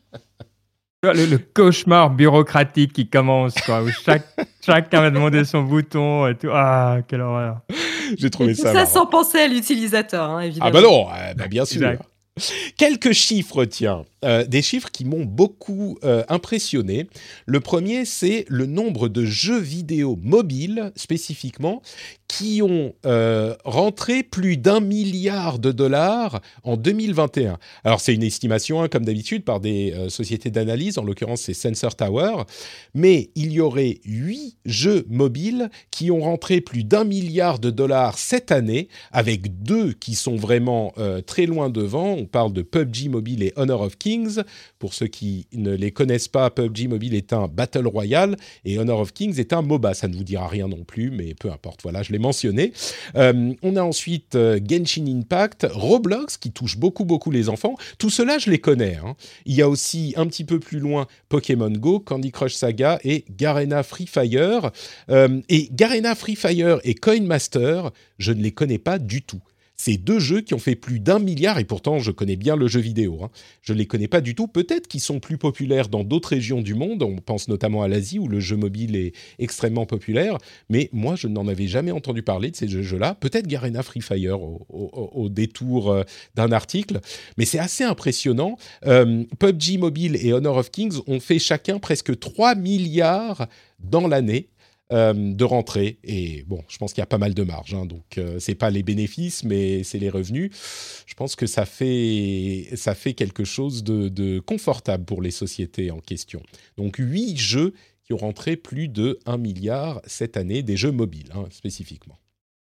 Le, le cauchemar bureaucratique qui commence, quoi, où chaque, chacun va demander son bouton et tout. Ah, quelle horreur. J'ai trouvé et tout ça ça marrant. sans penser à l'utilisateur, hein, évidemment. Ah bah non, euh, bah bien sûr. Exact. Quelques chiffres, tiens, euh, des chiffres qui m'ont beaucoup euh, impressionné. Le premier, c'est le nombre de jeux vidéo mobiles, spécifiquement, qui ont euh, rentré plus d'un milliard de dollars en deux mille vingt et un. Alors, c'est une estimation, hein, comme d'habitude, par des euh, sociétés d'analyse, en l'occurrence, c'est Sensor Tower, mais il y aurait huit jeux mobiles qui ont rentré plus d'un milliard de dollars cette année, avec deux qui sont vraiment euh, très loin devant. On parle de P U B G Mobile et Honor of Kings. Pour ceux qui ne les connaissent pas, P U B G Mobile est un Battle Royale et Honor of Kings est un MOBA. Ça ne vous dira rien non plus, mais peu importe. Voilà, je l'ai mentionné. Euh, on a ensuite euh, Genshin Impact, Roblox, qui touche beaucoup, beaucoup les enfants. Tout cela, je les connais. Hein. Il y a aussi, un petit peu plus loin, Pokémon Go, Candy Crush Saga et Garena Free Fire. Euh, et Garena Free Fire et Coin Master, je ne les connais pas du tout. C'est deux jeux qui ont fait plus d'un milliard, et pourtant je connais bien le jeu vidéo. Hein. Je ne les connais pas du tout. Peut-être qu'ils sont plus populaires dans d'autres régions du monde. On pense notamment à l'Asie où le jeu mobile est extrêmement populaire. Mais moi, je n'en avais jamais entendu parler de ces jeux-là. Peut-être Garena Free Fire au, au, au détour d'un article. Mais c'est assez impressionnant. Euh, P U B G Mobile et Honor of Kings ont fait chacun presque trois milliards dans l'année. Euh, de rentrée, et bon, je pense qu'il y a pas mal de marge, hein, donc euh, c'est pas les bénéfices, mais c'est les revenus. Je pense que ça fait, ça fait quelque chose de, de confortable pour les sociétés en question. Donc huit jeux qui ont rentré plus de un milliard cette année, des jeux mobiles, hein, spécifiquement.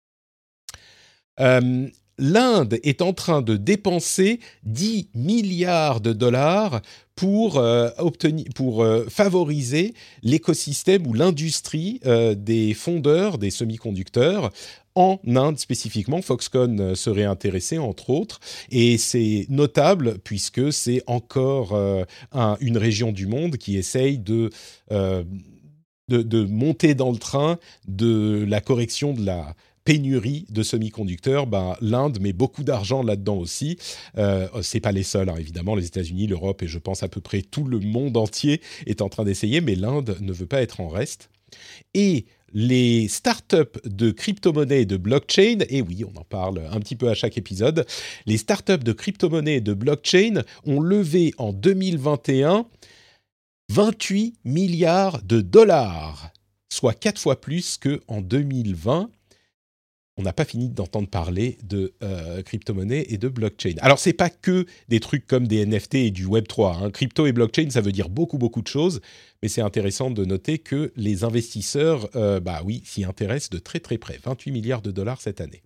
Euh, L'Inde est en train de dépenser dix milliards de dollars pour, euh, obtenir, pour euh, favoriser l'écosystème ou l'industrie euh, des fondeurs, des semi-conducteurs. En Inde spécifiquement, Foxconn serait intéressé, entre autres, et c'est notable puisque c'est encore euh, un, une région du monde qui essaye de, euh, de, de monter dans le train de la correction de la pénurie de semi-conducteurs. Ben, l'Inde met beaucoup d'argent là-dedans aussi. Euh, c'est pas les seuls, hein, évidemment. Les États-Unis, l'Europe et je pense à peu près tout le monde entier est en train d'essayer, mais l'Inde ne veut pas être en reste. Et les startups de crypto-monnaie et de blockchain, et oui, on en parle un petit peu à chaque épisode, les startups de crypto-monnaie et de blockchain ont levé en deux mille vingt et un vingt-huit milliards de dollars, soit quatre fois plus qu'en deux mille vingt. On n'a pas fini d'entendre parler de euh, crypto-monnaie et de blockchain. Alors, ce n'est pas que des trucs comme des N F T et du Web trois. Hein. Crypto et blockchain, ça veut dire beaucoup, beaucoup de choses. Mais c'est intéressant de noter que les investisseurs, euh, bah oui, s'y intéressent de très, très près. vingt-huit milliards de dollars cette année.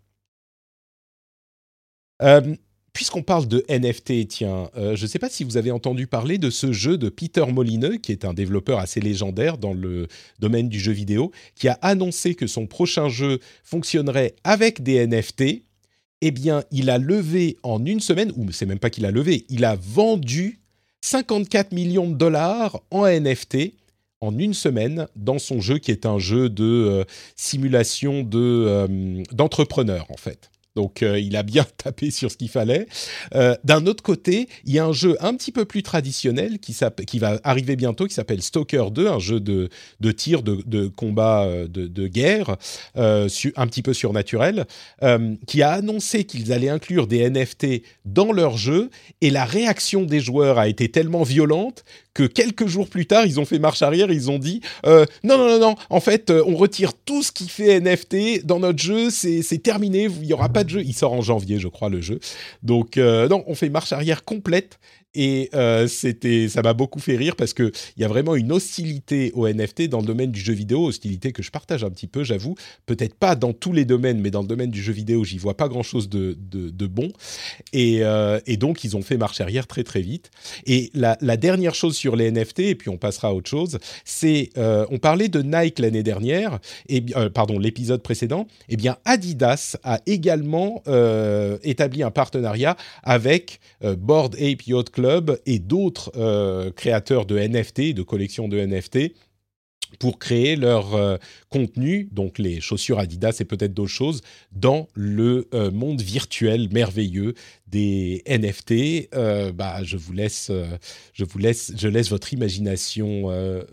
Euh, Puisqu'on parle de N F T, tiens, euh, je ne sais pas si vous avez entendu parler de ce jeu de Peter Molineux, qui est un développeur assez légendaire dans le domaine du jeu vidéo, qui a annoncé que son prochain jeu fonctionnerait avec des N F T. Eh bien, il a levé en une semaine, ou c'est même pas qu'il a levé, il a vendu cinquante-quatre millions de dollars en N F T en une semaine dans son jeu, qui est un jeu de euh, simulation de, euh, d'entrepreneur, en fait. Donc, euh, il a bien tapé sur ce qu'il fallait. Euh, d'un autre côté, il y a un jeu un petit peu plus traditionnel qui, qui va arriver bientôt, qui s'appelle Stalker deux, un jeu de, de tir, de, de combat, de, de guerre, euh, su, un petit peu surnaturel, euh, qui a annoncé qu'ils allaient inclure des N F T dans leur jeu. Et la réaction des joueurs a été tellement violente que quelques jours plus tard, ils ont fait marche arrière, ils ont dit euh, « Non, non, non, non, en fait, euh, on retire tout ce qui fait N F T dans notre jeu, c'est, c'est terminé, il n'y aura pas de jeu. » Il sort en janvier, je crois, le jeu. Donc, euh, non, on fait marche arrière complète. Et euh, c'était, ça m'a beaucoup fait rire parce qu'il y a vraiment une hostilité aux N F T dans le domaine du jeu vidéo, hostilité que je partage un petit peu, j'avoue. Peut-être pas dans tous les domaines, mais dans le domaine du jeu vidéo, j'y vois pas grand-chose de, de, de bon. Et, euh, et donc, ils ont fait marche arrière très, très vite. Et la, la dernière chose sur les N F T, et puis on passera à autre chose, c'est, euh, on parlait de Nike l'année dernière, et, euh, pardon, l'épisode précédent. Eh bien, Adidas a également euh, établi un partenariat avec euh, Bored Ape Yacht Club et d'autres euh, créateurs de N F T, de collections de N F T, pour créer leur euh, contenu, donc les chaussures Adidas et peut-être d'autres choses, dans le euh, monde virtuel merveilleux des N F T. Euh, bah, je vous laisse, euh, je vous laisse, je laisse votre imagination euh,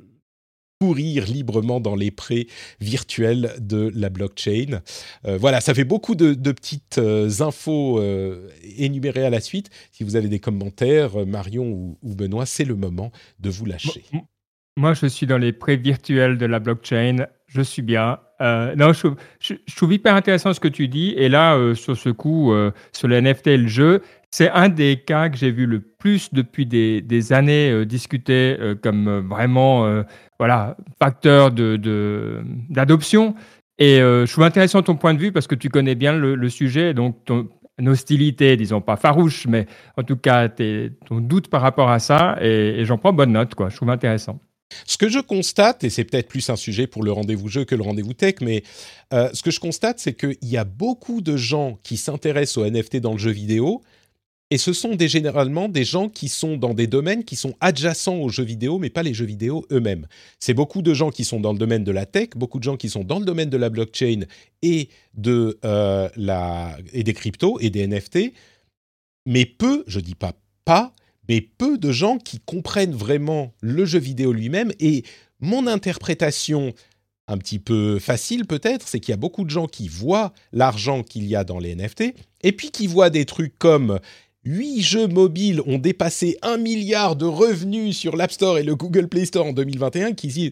courir librement dans les prés virtuels de la blockchain. Euh, voilà, ça fait beaucoup de, de petites euh, infos euh, énumérées à la suite. Si vous avez des commentaires, Marion ou, ou Benoît, c'est le moment de vous lâcher. Moi, je suis dans les prés virtuels de la blockchain. Je suis bien. Euh, non, je, je, je trouve hyper intéressant ce que tu dis. Et là, euh, sur ce coup, euh, sur les N F T et le jeu, c'est un des cas que j'ai vu le plus depuis des, des années euh, discuter euh, comme euh, vraiment euh, voilà, facteur de, de, d'adoption. Et euh, je trouve intéressant ton point de vue parce que tu connais bien le, le sujet. Donc, ton, une hostilité, disons pas farouche, mais en tout cas, tes, ton doute par rapport à ça. Et, et j'en prends bonne note, quoi. Je trouve intéressant. Ce que je constate, et c'est peut-être plus un sujet pour le rendez-vous jeu que le rendez-vous tech, mais euh, ce que je constate, c'est qu'il y a beaucoup de gens qui s'intéressent aux N F T dans le jeu vidéo Et ce sont des, généralement des gens qui sont dans des domaines qui sont adjacents aux jeux vidéo, mais pas les jeux vidéo eux-mêmes. C'est beaucoup de gens qui sont dans le domaine de la tech, beaucoup de gens qui sont dans le domaine de la blockchain et, de, euh, la, et des cryptos et des N F T, mais peu, je ne dis pas pas, mais peu de gens qui comprennent vraiment le jeu vidéo lui-même. Et mon interprétation, un petit peu facile peut-être, c'est qu'il y a beaucoup de gens qui voient l'argent qu'il y a dans les N F T, et puis qui voient des trucs comme... Huit jeux mobiles ont dépassé un milliard de revenus sur l'App Store et le Google Play Store en deux mille vingt et un, qui se disent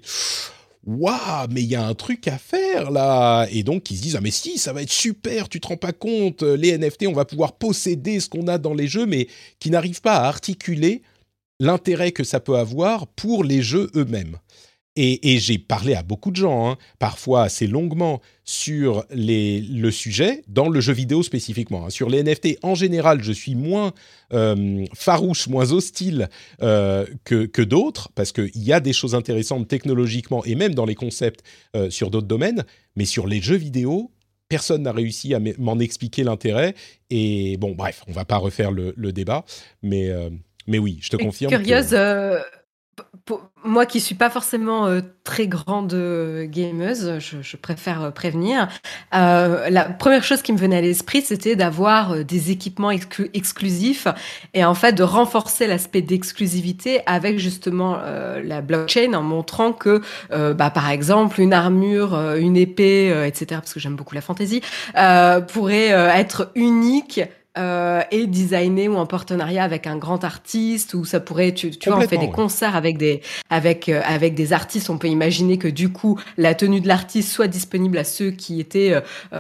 « Waouh, mais il y a un truc à faire là !» Et donc, qui se disent « Ah mais si, ça va être super, tu te rends pas compte, les N F T, on va pouvoir posséder ce qu'on a dans les jeux », mais qui n'arrivent pas à articuler l'intérêt que ça peut avoir pour les jeux eux-mêmes. Et, et j'ai parlé à beaucoup de gens, hein, parfois assez longuement, sur les, le sujet, dans le jeu vidéo spécifiquement. Hein. Sur les N F T, en général, je suis moins euh, farouche, moins hostile euh, que, que d'autres, parce qu'il y a des choses intéressantes technologiquement et même dans les concepts euh, sur d'autres domaines. Mais sur les jeux vidéo, personne n'a réussi à m'en expliquer l'intérêt. Et bon, bref, on ne va pas refaire le, le débat. Mais, euh, mais oui, je te Et confirme curieuse, que... euh, pour moi qui suis pas forcément euh, très grande euh, gameuse, je, je préfère euh, prévenir. Euh, la première chose qui me venait à l'esprit, c'était d'avoir euh, des équipements exclu- exclusifs et en fait de renforcer l'aspect d'exclusivité avec justement euh, la blockchain en montrant que, euh, bah, par exemple, une armure, euh, une épée, euh, et cetera, parce que j'aime beaucoup la fantasy, euh, pourrait euh, être unique. Euh, et designé ou en partenariat avec un grand artiste, ou ça pourrait, tu, tu vois, on fait des ouais. concerts avec des, avec, euh, avec des artistes. On peut imaginer que du coup, la tenue de l'artiste soit disponible à ceux qui étaient,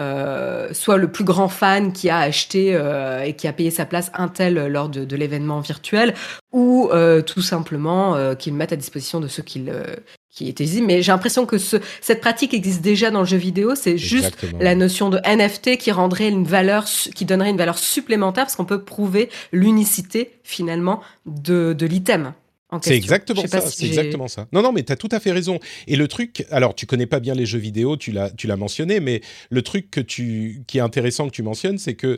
euh, soit le plus grand fan qui a acheté euh, et qui a payé sa place un tel lors de, de l'événement virtuel, ou euh, tout simplement euh, qu'ils mettent à disposition de ceux qui le, qui étaient visibles. Mais j'ai l'impression que ce, cette pratique existe déjà dans le jeu vidéo. C'est juste Exactement. la notion de N F T qui rendrait une valeur, qui donnerait une valeur supplémentaire parce qu'on peut prouver l'unicité finalement de, de l'item. C'est exactement ça, si c'est j'ai... exactement ça. Non, non, mais tu as tout à fait raison. Et le truc, alors tu connais pas bien les jeux vidéo, tu l'as, tu l'as mentionné, mais le truc que tu, qui est intéressant que tu mentionnes, c'est que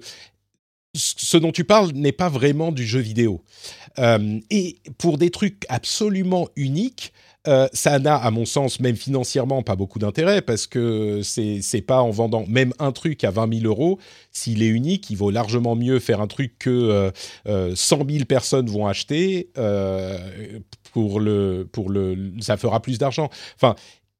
ce dont tu parles n'est pas vraiment du jeu vidéo. Euh, et pour des trucs absolument uniques, Euh, ça n'a, à mon sens, même financièrement, pas beaucoup d'intérêt parce que c'est, c'est pas en vendant même un truc à vingt mille euros, s'il est unique, il vaut largement mieux faire un truc que euh, euh, cent mille personnes vont acheter euh, pour le, pour le, ça fera plus d'argent. Enfin,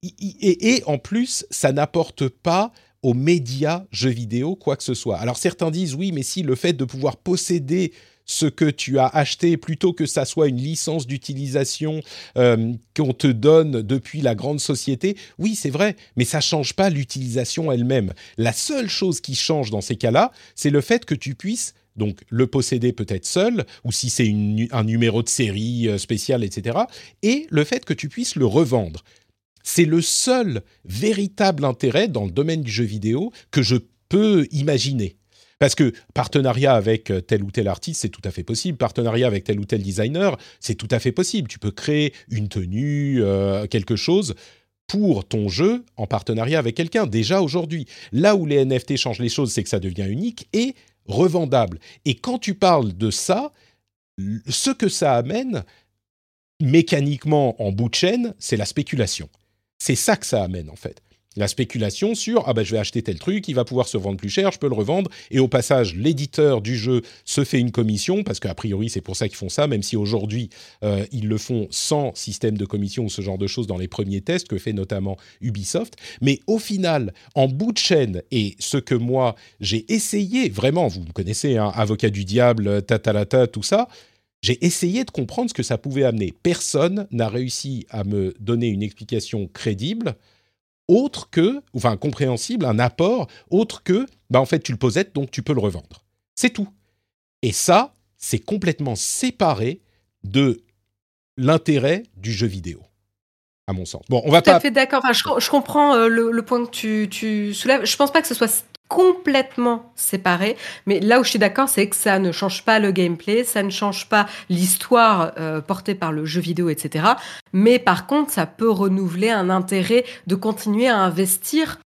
et, et en plus, ça n'apporte pas aux médias jeux vidéo quoi que ce soit. Alors certains disent oui, mais si le fait de pouvoir posséder ce que tu as acheté, plutôt que ça soit une licence d'utilisation euh, qu'on te donne depuis la grande société, oui, c'est vrai, mais ça ne change pas l'utilisation elle-même. La seule chose qui change dans ces cas-là, c'est le fait que tu puisses donc le posséder peut-être seul, ou si c'est une, un numéro de série euh, spécial, et cetera, et le fait que tu puisses le revendre. C'est le seul véritable intérêt dans le domaine du jeu vidéo que je peux imaginer. Parce que partenariat avec tel ou tel artiste, c'est tout à fait possible. Partenariat avec tel ou tel designer, c'est tout à fait possible. Tu peux créer une tenue, euh, quelque chose pour ton jeu en partenariat avec quelqu'un, déjà aujourd'hui. Là où les N F T changent les choses, c'est que ça devient unique et revendable. Et quand tu parles de ça, ce que ça amène, mécaniquement en bout de chaîne, c'est la spéculation. C'est ça que ça amène, en fait. La spéculation sur « Ah ben, je vais acheter tel truc, il va pouvoir se vendre plus cher, je peux le revendre. » Et au passage, l'éditeur du jeu se fait une commission, parce qu'a priori, c'est pour ça qu'ils font ça, même si aujourd'hui, euh, ils le font sans système de commission ou ce genre de choses dans les premiers tests que fait notamment Ubisoft. Mais au final, en bout de chaîne, et ce que moi, j'ai essayé, vraiment, vous me connaissez, hein, avocat du diable, tatalata, tout ça, j'ai essayé de comprendre ce que ça pouvait amener. Personne n'a réussi à me donner une explication crédible autre que, enfin compréhensible, un apport autre que, bah en fait tu le possèdes donc tu peux le revendre. C'est tout. Et ça, c'est complètement séparé de l'intérêt du jeu vidéo, à mon sens. Bon, on va Tout pas... à fait d'accord. Enfin, je, je comprends euh, le, le point que tu, tu soulèves. Je pense pas que ce soit complètement séparé, mais là où je suis d'accord, c'est que ça ne change pas le gameplay, ça ne change pas l'histoire euh, portée par le jeu vidéo, et cetera. Mais par contre, ça peut renouveler un intérêt de continuer à investir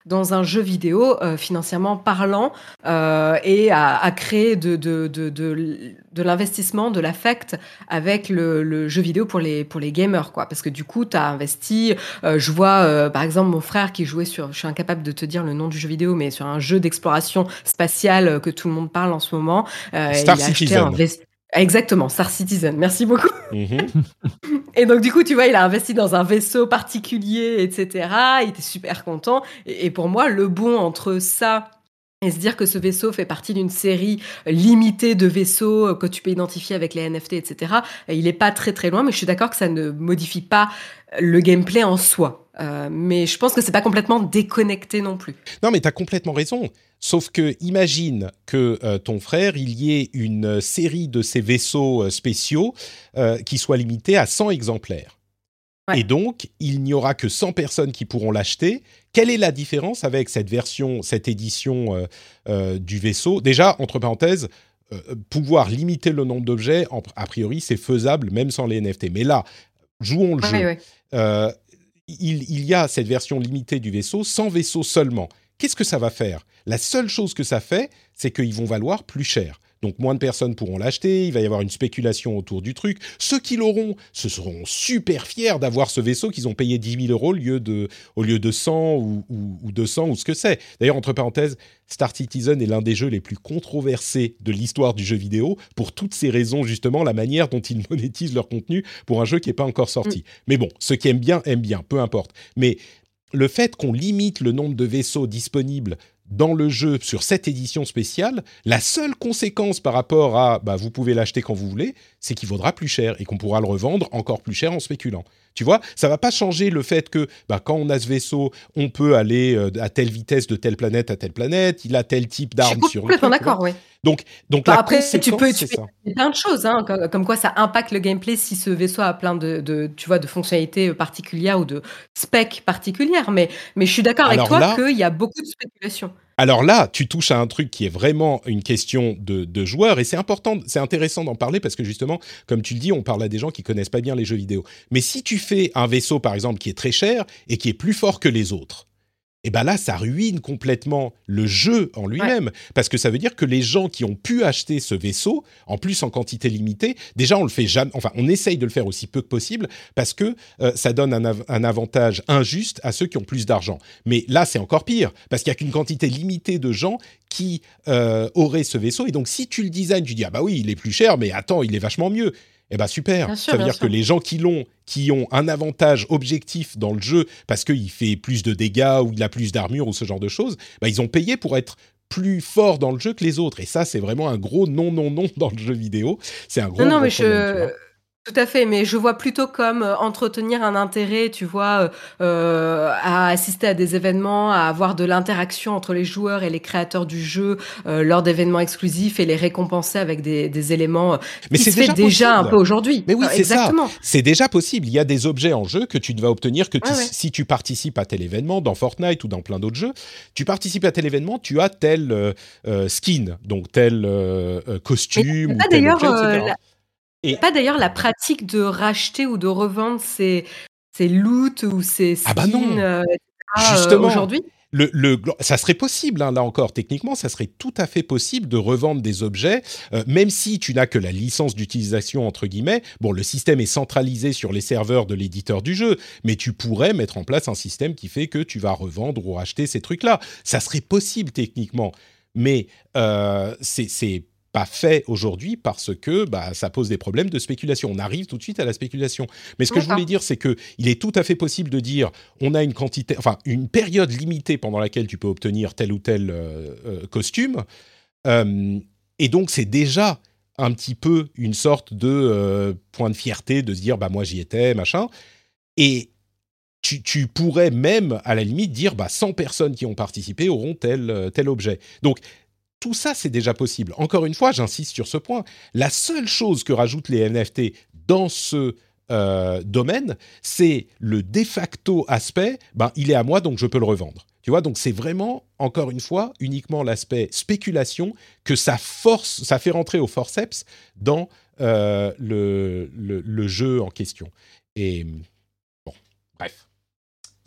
dans un jeu vidéo euh, financièrement parlant euh, et à, à créer de, de, de, de, de l'investissement, de l'affect avec le, le jeu vidéo pour les, pour les gamers, quoi. Parce que du coup, tu as investi. Euh, je vois, euh, par exemple, mon frère qui jouait sur, je suis incapable de te dire le nom du jeu vidéo, mais sur un jeu d'exploration spatiale euh, que tout le monde parle en ce moment. Euh, Star il a Citizen. acheté un vest- Exactement, Star Citizen. Merci beaucoup. Mm-hmm. Et donc, du coup, tu vois, il a investi dans un vaisseau particulier, et cetera. Il était super content. Et, et pour moi, le bon entre ça et se dire que ce vaisseau fait partie d'une série limitée de vaisseaux que tu peux identifier avec les N F T, et cetera, il n'est pas très très loin, mais je suis d'accord que ça ne modifie pas le gameplay en soi. Euh, mais je pense que c'est pas complètement déconnecté non plus. Non, mais tu as complètement raison. Sauf que imagine que euh, ton frère, il y ait une série de ces vaisseaux euh, spéciaux euh, qui soit limitée à cent exemplaires. Ouais. Et donc, il n'y aura que cent personnes qui pourront l'acheter. Quelle est la différence avec cette version, cette édition euh, euh, du vaisseau ? Déjà, entre parenthèses, euh, pouvoir limiter le nombre d'objets, en, a priori, c'est faisable même sans les N F T. Mais là, jouons le ouais, jeu. Ouais. Euh, il, il y a cette version limitée du vaisseau, cent vaisseaux seulement. Qu'est-ce que ça va faire ? La seule chose que ça fait, c'est qu'ils vont valoir plus cher. Donc, moins de personnes pourront l'acheter, il va y avoir une spéculation autour du truc. Ceux qui l'auront, ce seront super fiers d'avoir ce vaisseau qu'ils ont payé dix mille euros au lieu de, au lieu de cent ou, ou, ou deux cents ou ce que c'est. D'ailleurs, entre parenthèses, Star Citizen est l'un des jeux les plus controversés de l'histoire du jeu vidéo pour toutes ces raisons, justement, la manière dont ils monétisent leur contenu pour un jeu qui n'est pas encore sorti. Mm. Mais bon, ceux qui aiment bien, aiment bien, peu importe. Mais le fait qu'on limite le nombre de vaisseaux disponibles dans le jeu sur cette édition spéciale, la seule conséquence par rapport à bah, vous pouvez l'acheter quand vous voulez, c'est qu'il vaudra plus cher et qu'on pourra le revendre encore plus cher en spéculant. Tu vois, ça va pas changer le fait que bah, quand on a ce vaisseau, on peut aller euh, à telle vitesse de telle planète à telle planète, il a tel type d'arme sur le truc. Complètement d'accord, oui. Donc, donc bah la après, conséquence, tu peux, tu c'est peux ça. plein de choses, hein, comme, comme quoi ça impacte le gameplay si ce vaisseau a plein de, de, tu vois, de fonctionnalités particulières ou de specs particulières. Mais, mais je suis d'accord avec Alors toi là, qu'il y a beaucoup de spéculation. Alors là, tu touches à un truc qui est vraiment une question de, de joueurs et c'est important, c'est intéressant d'en parler parce que justement, comme tu le dis, on parle à des gens qui connaissent pas bien les jeux vidéo. Mais si tu fais un vaisseau, par exemple, qui est très cher et qui est plus fort que les autres, et ben là, ça ruine complètement le jeu en lui-même. Ouais. Parce que ça veut dire que les gens qui ont pu acheter ce vaisseau, en plus en quantité limitée, déjà on le fait jamais, enfin on essaye de le faire aussi peu que possible parce que euh, ça donne un, av- un avantage injuste à ceux qui ont plus d'argent. Mais là, c'est encore pire parce qu'il y a qu'une quantité limitée de gens qui euh, auraient ce vaisseau. Et donc, si tu le designs, tu dis ah bah oui, il est plus cher, mais attends, il est vachement mieux. Eh bien, super. Bien sûr, ça veut dire sûr. que les gens qui l'ont, qui ont un avantage objectif dans le jeu parce qu'il fait plus de dégâts ou il a plus d'armure ou ce genre de choses, bah, ils ont payé pour être plus forts dans le jeu que les autres. Et ça, c'est vraiment un gros non, non, non dans le jeu vidéo. C'est un gros, non, non, gros mais problème, je... tu vois. Tout à fait, mais je vois plutôt comme euh, entretenir un intérêt, tu vois, euh, à assister à des événements, à avoir de l'interaction entre les joueurs et les créateurs du jeu euh, lors d'événements exclusifs et les récompenser avec des, des éléments euh, mais qui c'est se fait déjà, déjà un peu aujourd'hui. Mais oui, enfin, c'est exactement. ça. C'est déjà possible. Il y a des objets en jeu que tu ne vas obtenir que tu, ouais, ouais. si tu participes à tel événement, dans Fortnite ou dans plein d'autres jeux. Tu participes à tel événement, tu as tel euh, euh, skin, donc tel euh, euh, costume ou tel objet, et cetera. Euh, la... Et pas d'ailleurs la pratique de racheter ou de revendre ces, ces loots ou ces skins ah bah non. euh, Justement, euh, aujourd'hui. Le, le, ça serait possible, hein, là encore, techniquement, ça serait tout à fait possible de revendre des objets, euh, même si tu n'as que la licence d'utilisation, entre guillemets. Bon, le système est centralisé sur les serveurs de l'éditeur du jeu, mais tu pourrais mettre en place un système qui fait que tu vas revendre ou racheter ces trucs-là. Ça serait possible, techniquement, mais euh, c'est... c'est pas fait aujourd'hui parce que bah, ça pose des problèmes de spéculation. On arrive tout de suite à la spéculation. Mais ce que D'accord. je voulais dire, c'est que il est tout à fait possible de dire on a une quantité, enfin une période limitée pendant laquelle tu peux obtenir tel ou tel euh, euh, costume, euh, et donc c'est déjà un petit peu une sorte de euh, point de fierté de se dire bah moi j'y étais machin. Et tu, tu pourrais même à la limite dire bah cent personnes qui ont participé auront tel tel objet. Donc tout ça, c'est déjà possible. Encore une fois, j'insiste sur ce point. La seule chose que rajoutent les N F T dans ce euh, domaine, c'est le de facto aspect, ben, il est à moi, donc je peux le revendre. Tu vois, donc c'est vraiment, encore une fois, uniquement l'aspect spéculation que ça force, ça fait rentrer au forceps dans euh, le, le, le jeu en question. Et bon, bref.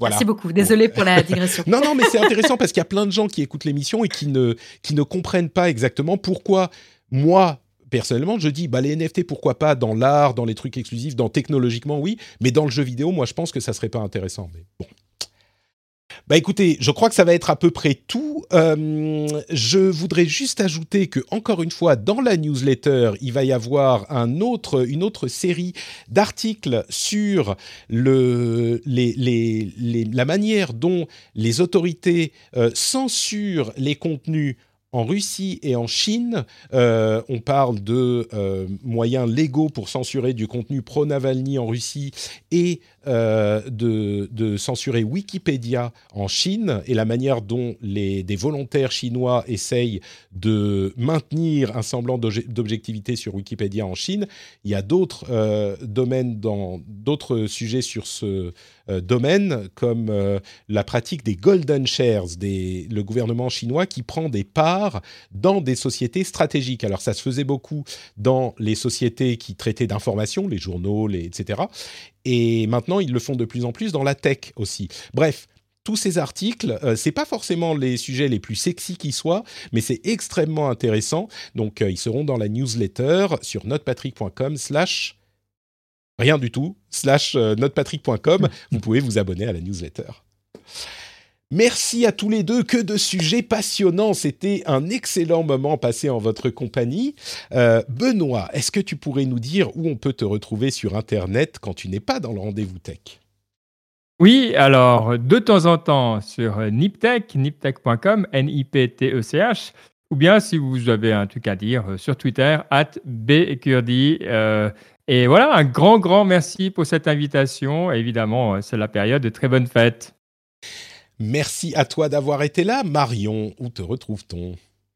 Voilà. Merci beaucoup. Désolé pour la digression. non, non, mais c'est intéressant parce qu'il y a plein de gens qui écoutent l'émission et qui ne, qui ne comprennent pas exactement pourquoi moi, personnellement, je dis, bah, les N F T, pourquoi pas dans l'art, dans les trucs exclusifs, dans technologiquement, oui, mais dans le jeu vidéo, moi, je pense que ça serait pas intéressant. Mais bon. Bah écoutez, je crois que ça va être à peu près tout. Euh, je voudrais juste ajouter que, encore une fois, dans la newsletter, il va y avoir un autre, une autre série d'articles sur le, les, les, les, la manière dont les autorités euh, censurent les contenus en Russie et en Chine. Euh, on parle de euh, moyens légaux pour censurer du contenu pro-Navalny en Russie et euh, de, de censurer Wikipédia en Chine et la manière dont les, des volontaires chinois essayent de maintenir un semblant d'objectivité sur Wikipédia en Chine. Il y a d'autres euh, domaines, dans, d'autres sujets sur ce euh, domaine, comme euh, la pratique des golden shares, des, le gouvernement chinois qui prend des parts dans des sociétés stratégiques. Alors ça se faisait beaucoup dans les sociétés qui traitaient d'informations, les journaux, les, et cetera. Et maintenant, ils le font de plus en plus dans la tech aussi. Bref, tous ces articles, euh, c'est pas forcément les sujets les plus sexy qui soient, mais c'est extrêmement intéressant. Donc, euh, ils seront dans la newsletter sur notepatrick.com slash rien du tout, slash euh, notepatrick point com. Vous pouvez vous abonner à la newsletter. Merci à tous les deux, que de sujets passionnants. C'était un excellent moment passé en votre compagnie. Euh, Benoît, est-ce que tu pourrais nous dire où on peut te retrouver sur Internet quand tu n'es pas dans le rendez-vous tech ? Oui, alors de temps en temps sur Niptech, niptech point com, N I P T E C H, ou bien si vous avez un truc à dire sur Twitter, at B Kurdi. Euh, et voilà, un grand, grand merci pour cette invitation. Évidemment, c'est la période de très bonnes fêtes. Merci à toi d'avoir été là. Marion, où te retrouve-t-on ?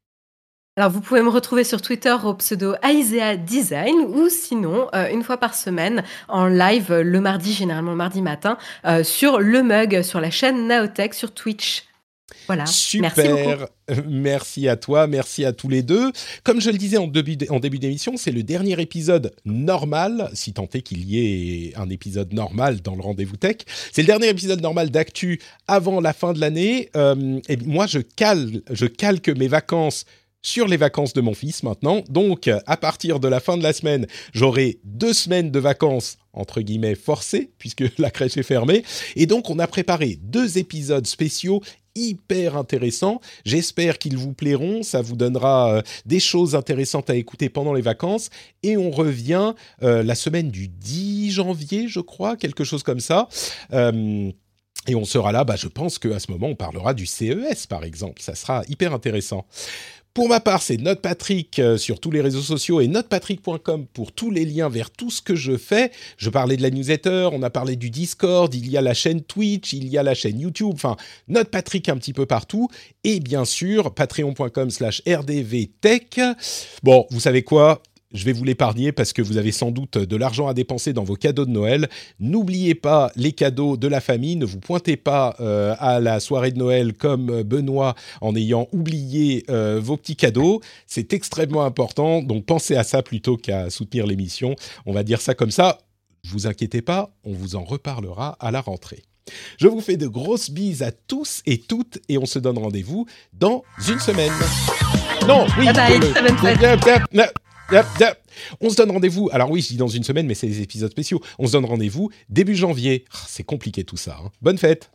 Alors, vous pouvez me retrouver sur Twitter au pseudo Aisea Design ou sinon, euh, une fois par semaine, en live le mardi, généralement le mardi matin, euh, sur Le Mug, sur la chaîne Naotech, sur Twitch. Voilà. Super, merci beaucoup. Merci à toi, merci à tous les deux. Comme je le disais en début, en début d'émission, c'est le dernier épisode normal, si tant est qu'il y ait un épisode normal dans le Rendez-vous Tech. C'est le dernier épisode normal d'actu avant la fin de l'année. Euh, et moi, je cale, je calque mes vacances sur les vacances de mon fils maintenant. Donc, à partir de la fin de la semaine, j'aurai deux semaines de vacances, entre guillemets, forcées, puisque la crèche est fermée. Et donc, on a préparé deux épisodes spéciaux hyper intéressants. J'espère qu'ils vous plairont. Ça vous donnera euh, des choses intéressantes à écouter pendant les vacances. Et on revient euh, la semaine du dix janvier, je crois, quelque chose comme ça. Euh, et on sera là, bah, je pense qu'à ce moment, on parlera du C E S, par exemple. Ça sera hyper intéressant. Pour ma part, c'est NotePatrick euh, sur tous les réseaux sociaux et notepatrick point com pour tous les liens vers tout ce que je fais. Je parlais de la newsletter, on a parlé du Discord, il y a la chaîne Twitch, il y a la chaîne YouTube, enfin, NotePatrick un petit peu partout. Et bien sûr, patreon point com slash R D V Tech. Bon, vous savez quoi ? Je vais vous l'épargner parce que vous avez sans doute de l'argent à dépenser dans vos cadeaux de Noël. N'oubliez pas les cadeaux de la famille. Ne vous pointez pas euh, à la soirée de Noël comme Benoît en ayant oublié euh, vos petits cadeaux. C'est extrêmement important. Donc pensez à ça plutôt qu'à soutenir l'émission. On va dire ça comme ça. Ne vous inquiétez pas, on vous en reparlera à la rentrée. Je vous fais de grosses bises à tous et toutes et on se donne rendez-vous dans une semaine. Non, oui. Bye bye, très bonne fête. Yep, yep. On se donne rendez-vous, alors oui, je dis dans une semaine, mais c'est des épisodes spéciaux. On se donne rendez-vous début janvier. Oh, c'est compliqué tout ça. Hein. Bonne fête.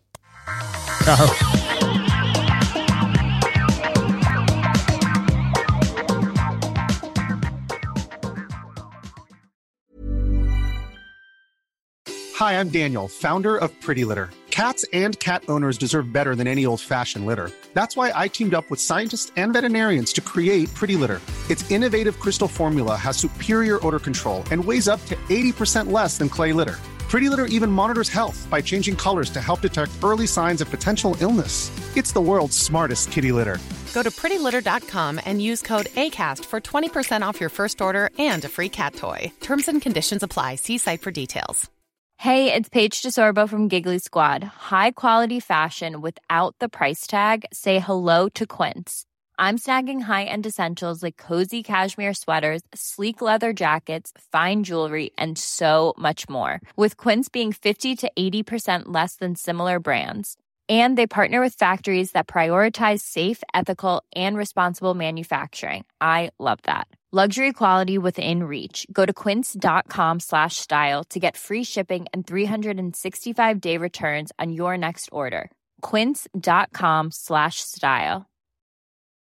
Ciao. Hi, I'm Daniel, founder of Pretty Litter. Cats and cat owners deserve better than any old-fashioned litter. That's why I teamed up with scientists and veterinarians to create Pretty Litter. Its innovative crystal formula has superior odor control and weighs up to eighty percent less than clay litter. Pretty Litter even monitors health by changing colors to help detect early signs of potential illness. It's the world's smartest kitty litter. Go to pretty litter dot com and use code ACAST for twenty percent off your first order and a free cat toy. Terms and conditions apply. See site for details. Hey, it's Paige DeSorbo from Giggly Squad. High quality fashion without the price tag. Say hello to Quince. I'm snagging high-end essentials like cozy cashmere sweaters, sleek leather jackets, fine jewelry, and so much more. With Quince being fifty to eighty percent less than similar brands. And they partner with factories that prioritize safe, ethical, and responsible manufacturing. I love that. Luxury quality within reach. Go to quince.com slash style to get free shipping and three sixty-five day returns on your next order. Quince.com slash style.